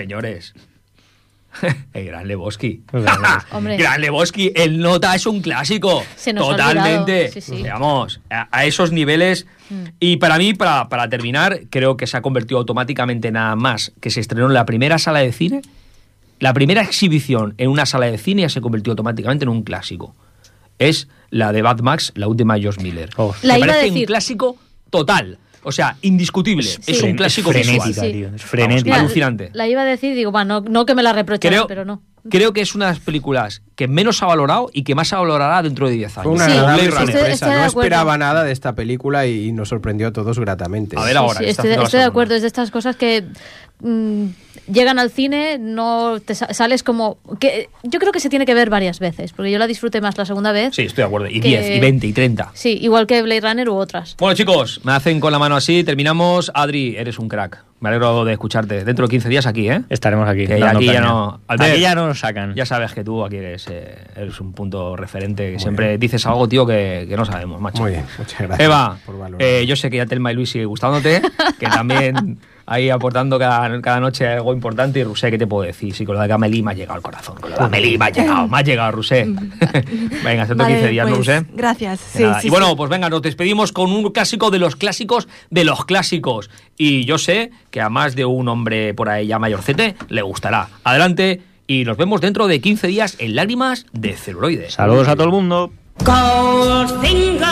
[SPEAKER 1] El Gran Lebowski. Gran Lebowski, el Nota es un clásico.
[SPEAKER 4] Se nos
[SPEAKER 1] totalmente.
[SPEAKER 4] Sí.
[SPEAKER 1] Digamos, a esos niveles. Y para mí, para terminar, creo que se ha convertido automáticamente nada más que se estrenó en la primera sala de cine la primera exhibición en una sala de cine se convirtió automáticamente en un clásico. Es la de Mad Max, la última de George Miller.
[SPEAKER 4] La
[SPEAKER 1] Me
[SPEAKER 4] iba a
[SPEAKER 1] parece
[SPEAKER 4] decir.
[SPEAKER 1] un clásico total. O sea, indiscutible.
[SPEAKER 4] Sí.
[SPEAKER 1] Es un clásico
[SPEAKER 3] frenética,
[SPEAKER 1] visual.
[SPEAKER 3] tío. Es frenética.
[SPEAKER 4] Mira,
[SPEAKER 1] Alucinante.
[SPEAKER 4] La iba a decir, digo, bueno, no que me la reprocharan, pero no.
[SPEAKER 1] Creo que es una de las películas que menos ha valorado y que más se valorará dentro de 10 años.
[SPEAKER 6] Fue una
[SPEAKER 4] Sí,
[SPEAKER 6] agradable
[SPEAKER 1] Blade Runner.
[SPEAKER 6] sorpresa.
[SPEAKER 4] estoy de
[SPEAKER 6] No
[SPEAKER 4] acuerdo.
[SPEAKER 6] esperaba nada de esta película y nos sorprendió a todos gratamente.
[SPEAKER 1] A ver ahora.
[SPEAKER 4] Sí,
[SPEAKER 1] que está
[SPEAKER 4] estoy
[SPEAKER 1] haciendo la
[SPEAKER 4] de
[SPEAKER 1] segunda.
[SPEAKER 4] acuerdo, es de estas cosas que llegan al cine, no te sales como... que yo creo que se tiene que ver varias veces, porque yo la disfruté más la segunda vez.
[SPEAKER 1] Sí, estoy de acuerdo. Y
[SPEAKER 4] que-
[SPEAKER 1] 10, y 20, y 30.
[SPEAKER 4] Sí, igual que Blade Runner u otras.
[SPEAKER 1] Bueno, chicos, me hacen con la mano así. Terminamos. Adri, eres un crack. Me alegro de escucharte. Dentro de 15 días aquí, ¿eh?
[SPEAKER 3] Estaremos aquí.
[SPEAKER 1] Que
[SPEAKER 3] dando
[SPEAKER 1] aquí ya
[SPEAKER 3] caña.
[SPEAKER 1] no... Albert,
[SPEAKER 3] Aquí ya no nos sacan.
[SPEAKER 1] ya sabes que tú aquí eres un punto referente. Que siempre dices algo, tío, que no sabemos, macho.
[SPEAKER 6] Muy bien, muchas gracias.
[SPEAKER 1] Eva,
[SPEAKER 6] por valorar.
[SPEAKER 1] yo sé que ya Telma y Luis sigue gustándote, que también ahí aportando cada noche algo importante. Y Rusé, ¿qué te puedo decir? Sí, con lo de Amélie me ha llegado el corazón. Con lo de Amélie me ha llegado, Rusé. Venga, hasta dentro de 15 días, ¿no,
[SPEAKER 5] pues,
[SPEAKER 1] Rusé?
[SPEAKER 5] gracias. Sí,
[SPEAKER 1] Nada.
[SPEAKER 5] sí,
[SPEAKER 1] Y bueno,
[SPEAKER 5] sí.
[SPEAKER 1] pues venga, nos despedimos con un clásico de los clásicos de los clásicos. Y yo sé que a más de un hombre por ahí ya mayorcete le gustará. Adelante y nos vemos dentro de 15 días en Lágrimas de Celuloide.
[SPEAKER 3] Saludos a todo el mundo.
[SPEAKER 9] Goldfinger,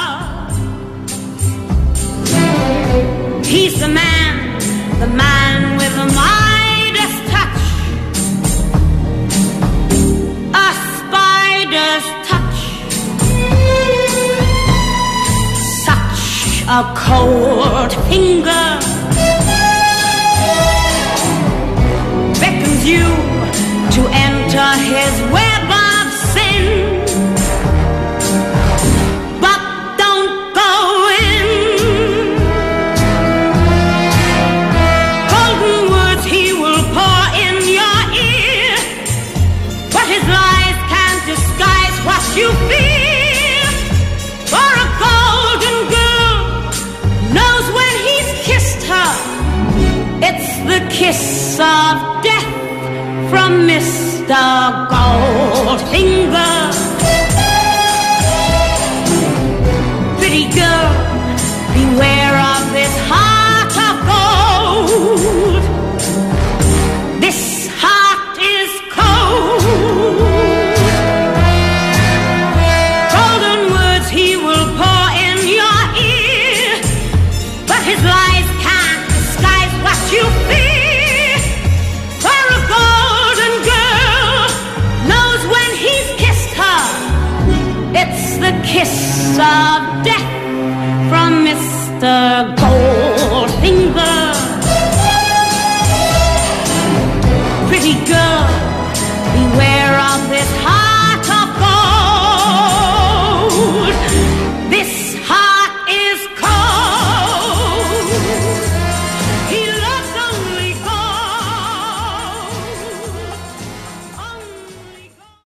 [SPEAKER 9] he's the man with the Midas touch, a spider's touch, such a cold finger beckons you to enter his web of sin. But don't go in. Golden words he will pour in your ear, but his lies can't disguise what you feel. For a golden girl knows when he's kissed her, it's the kiss of death from Mr. Goldfinger. Pretty girl, beware of this heart of gold. This heart is cold. Golden words he will pour in your ear, but his lies can't disguise what you fear. For a golden girl knows when he's kissed her, it's the kiss of death from Mr.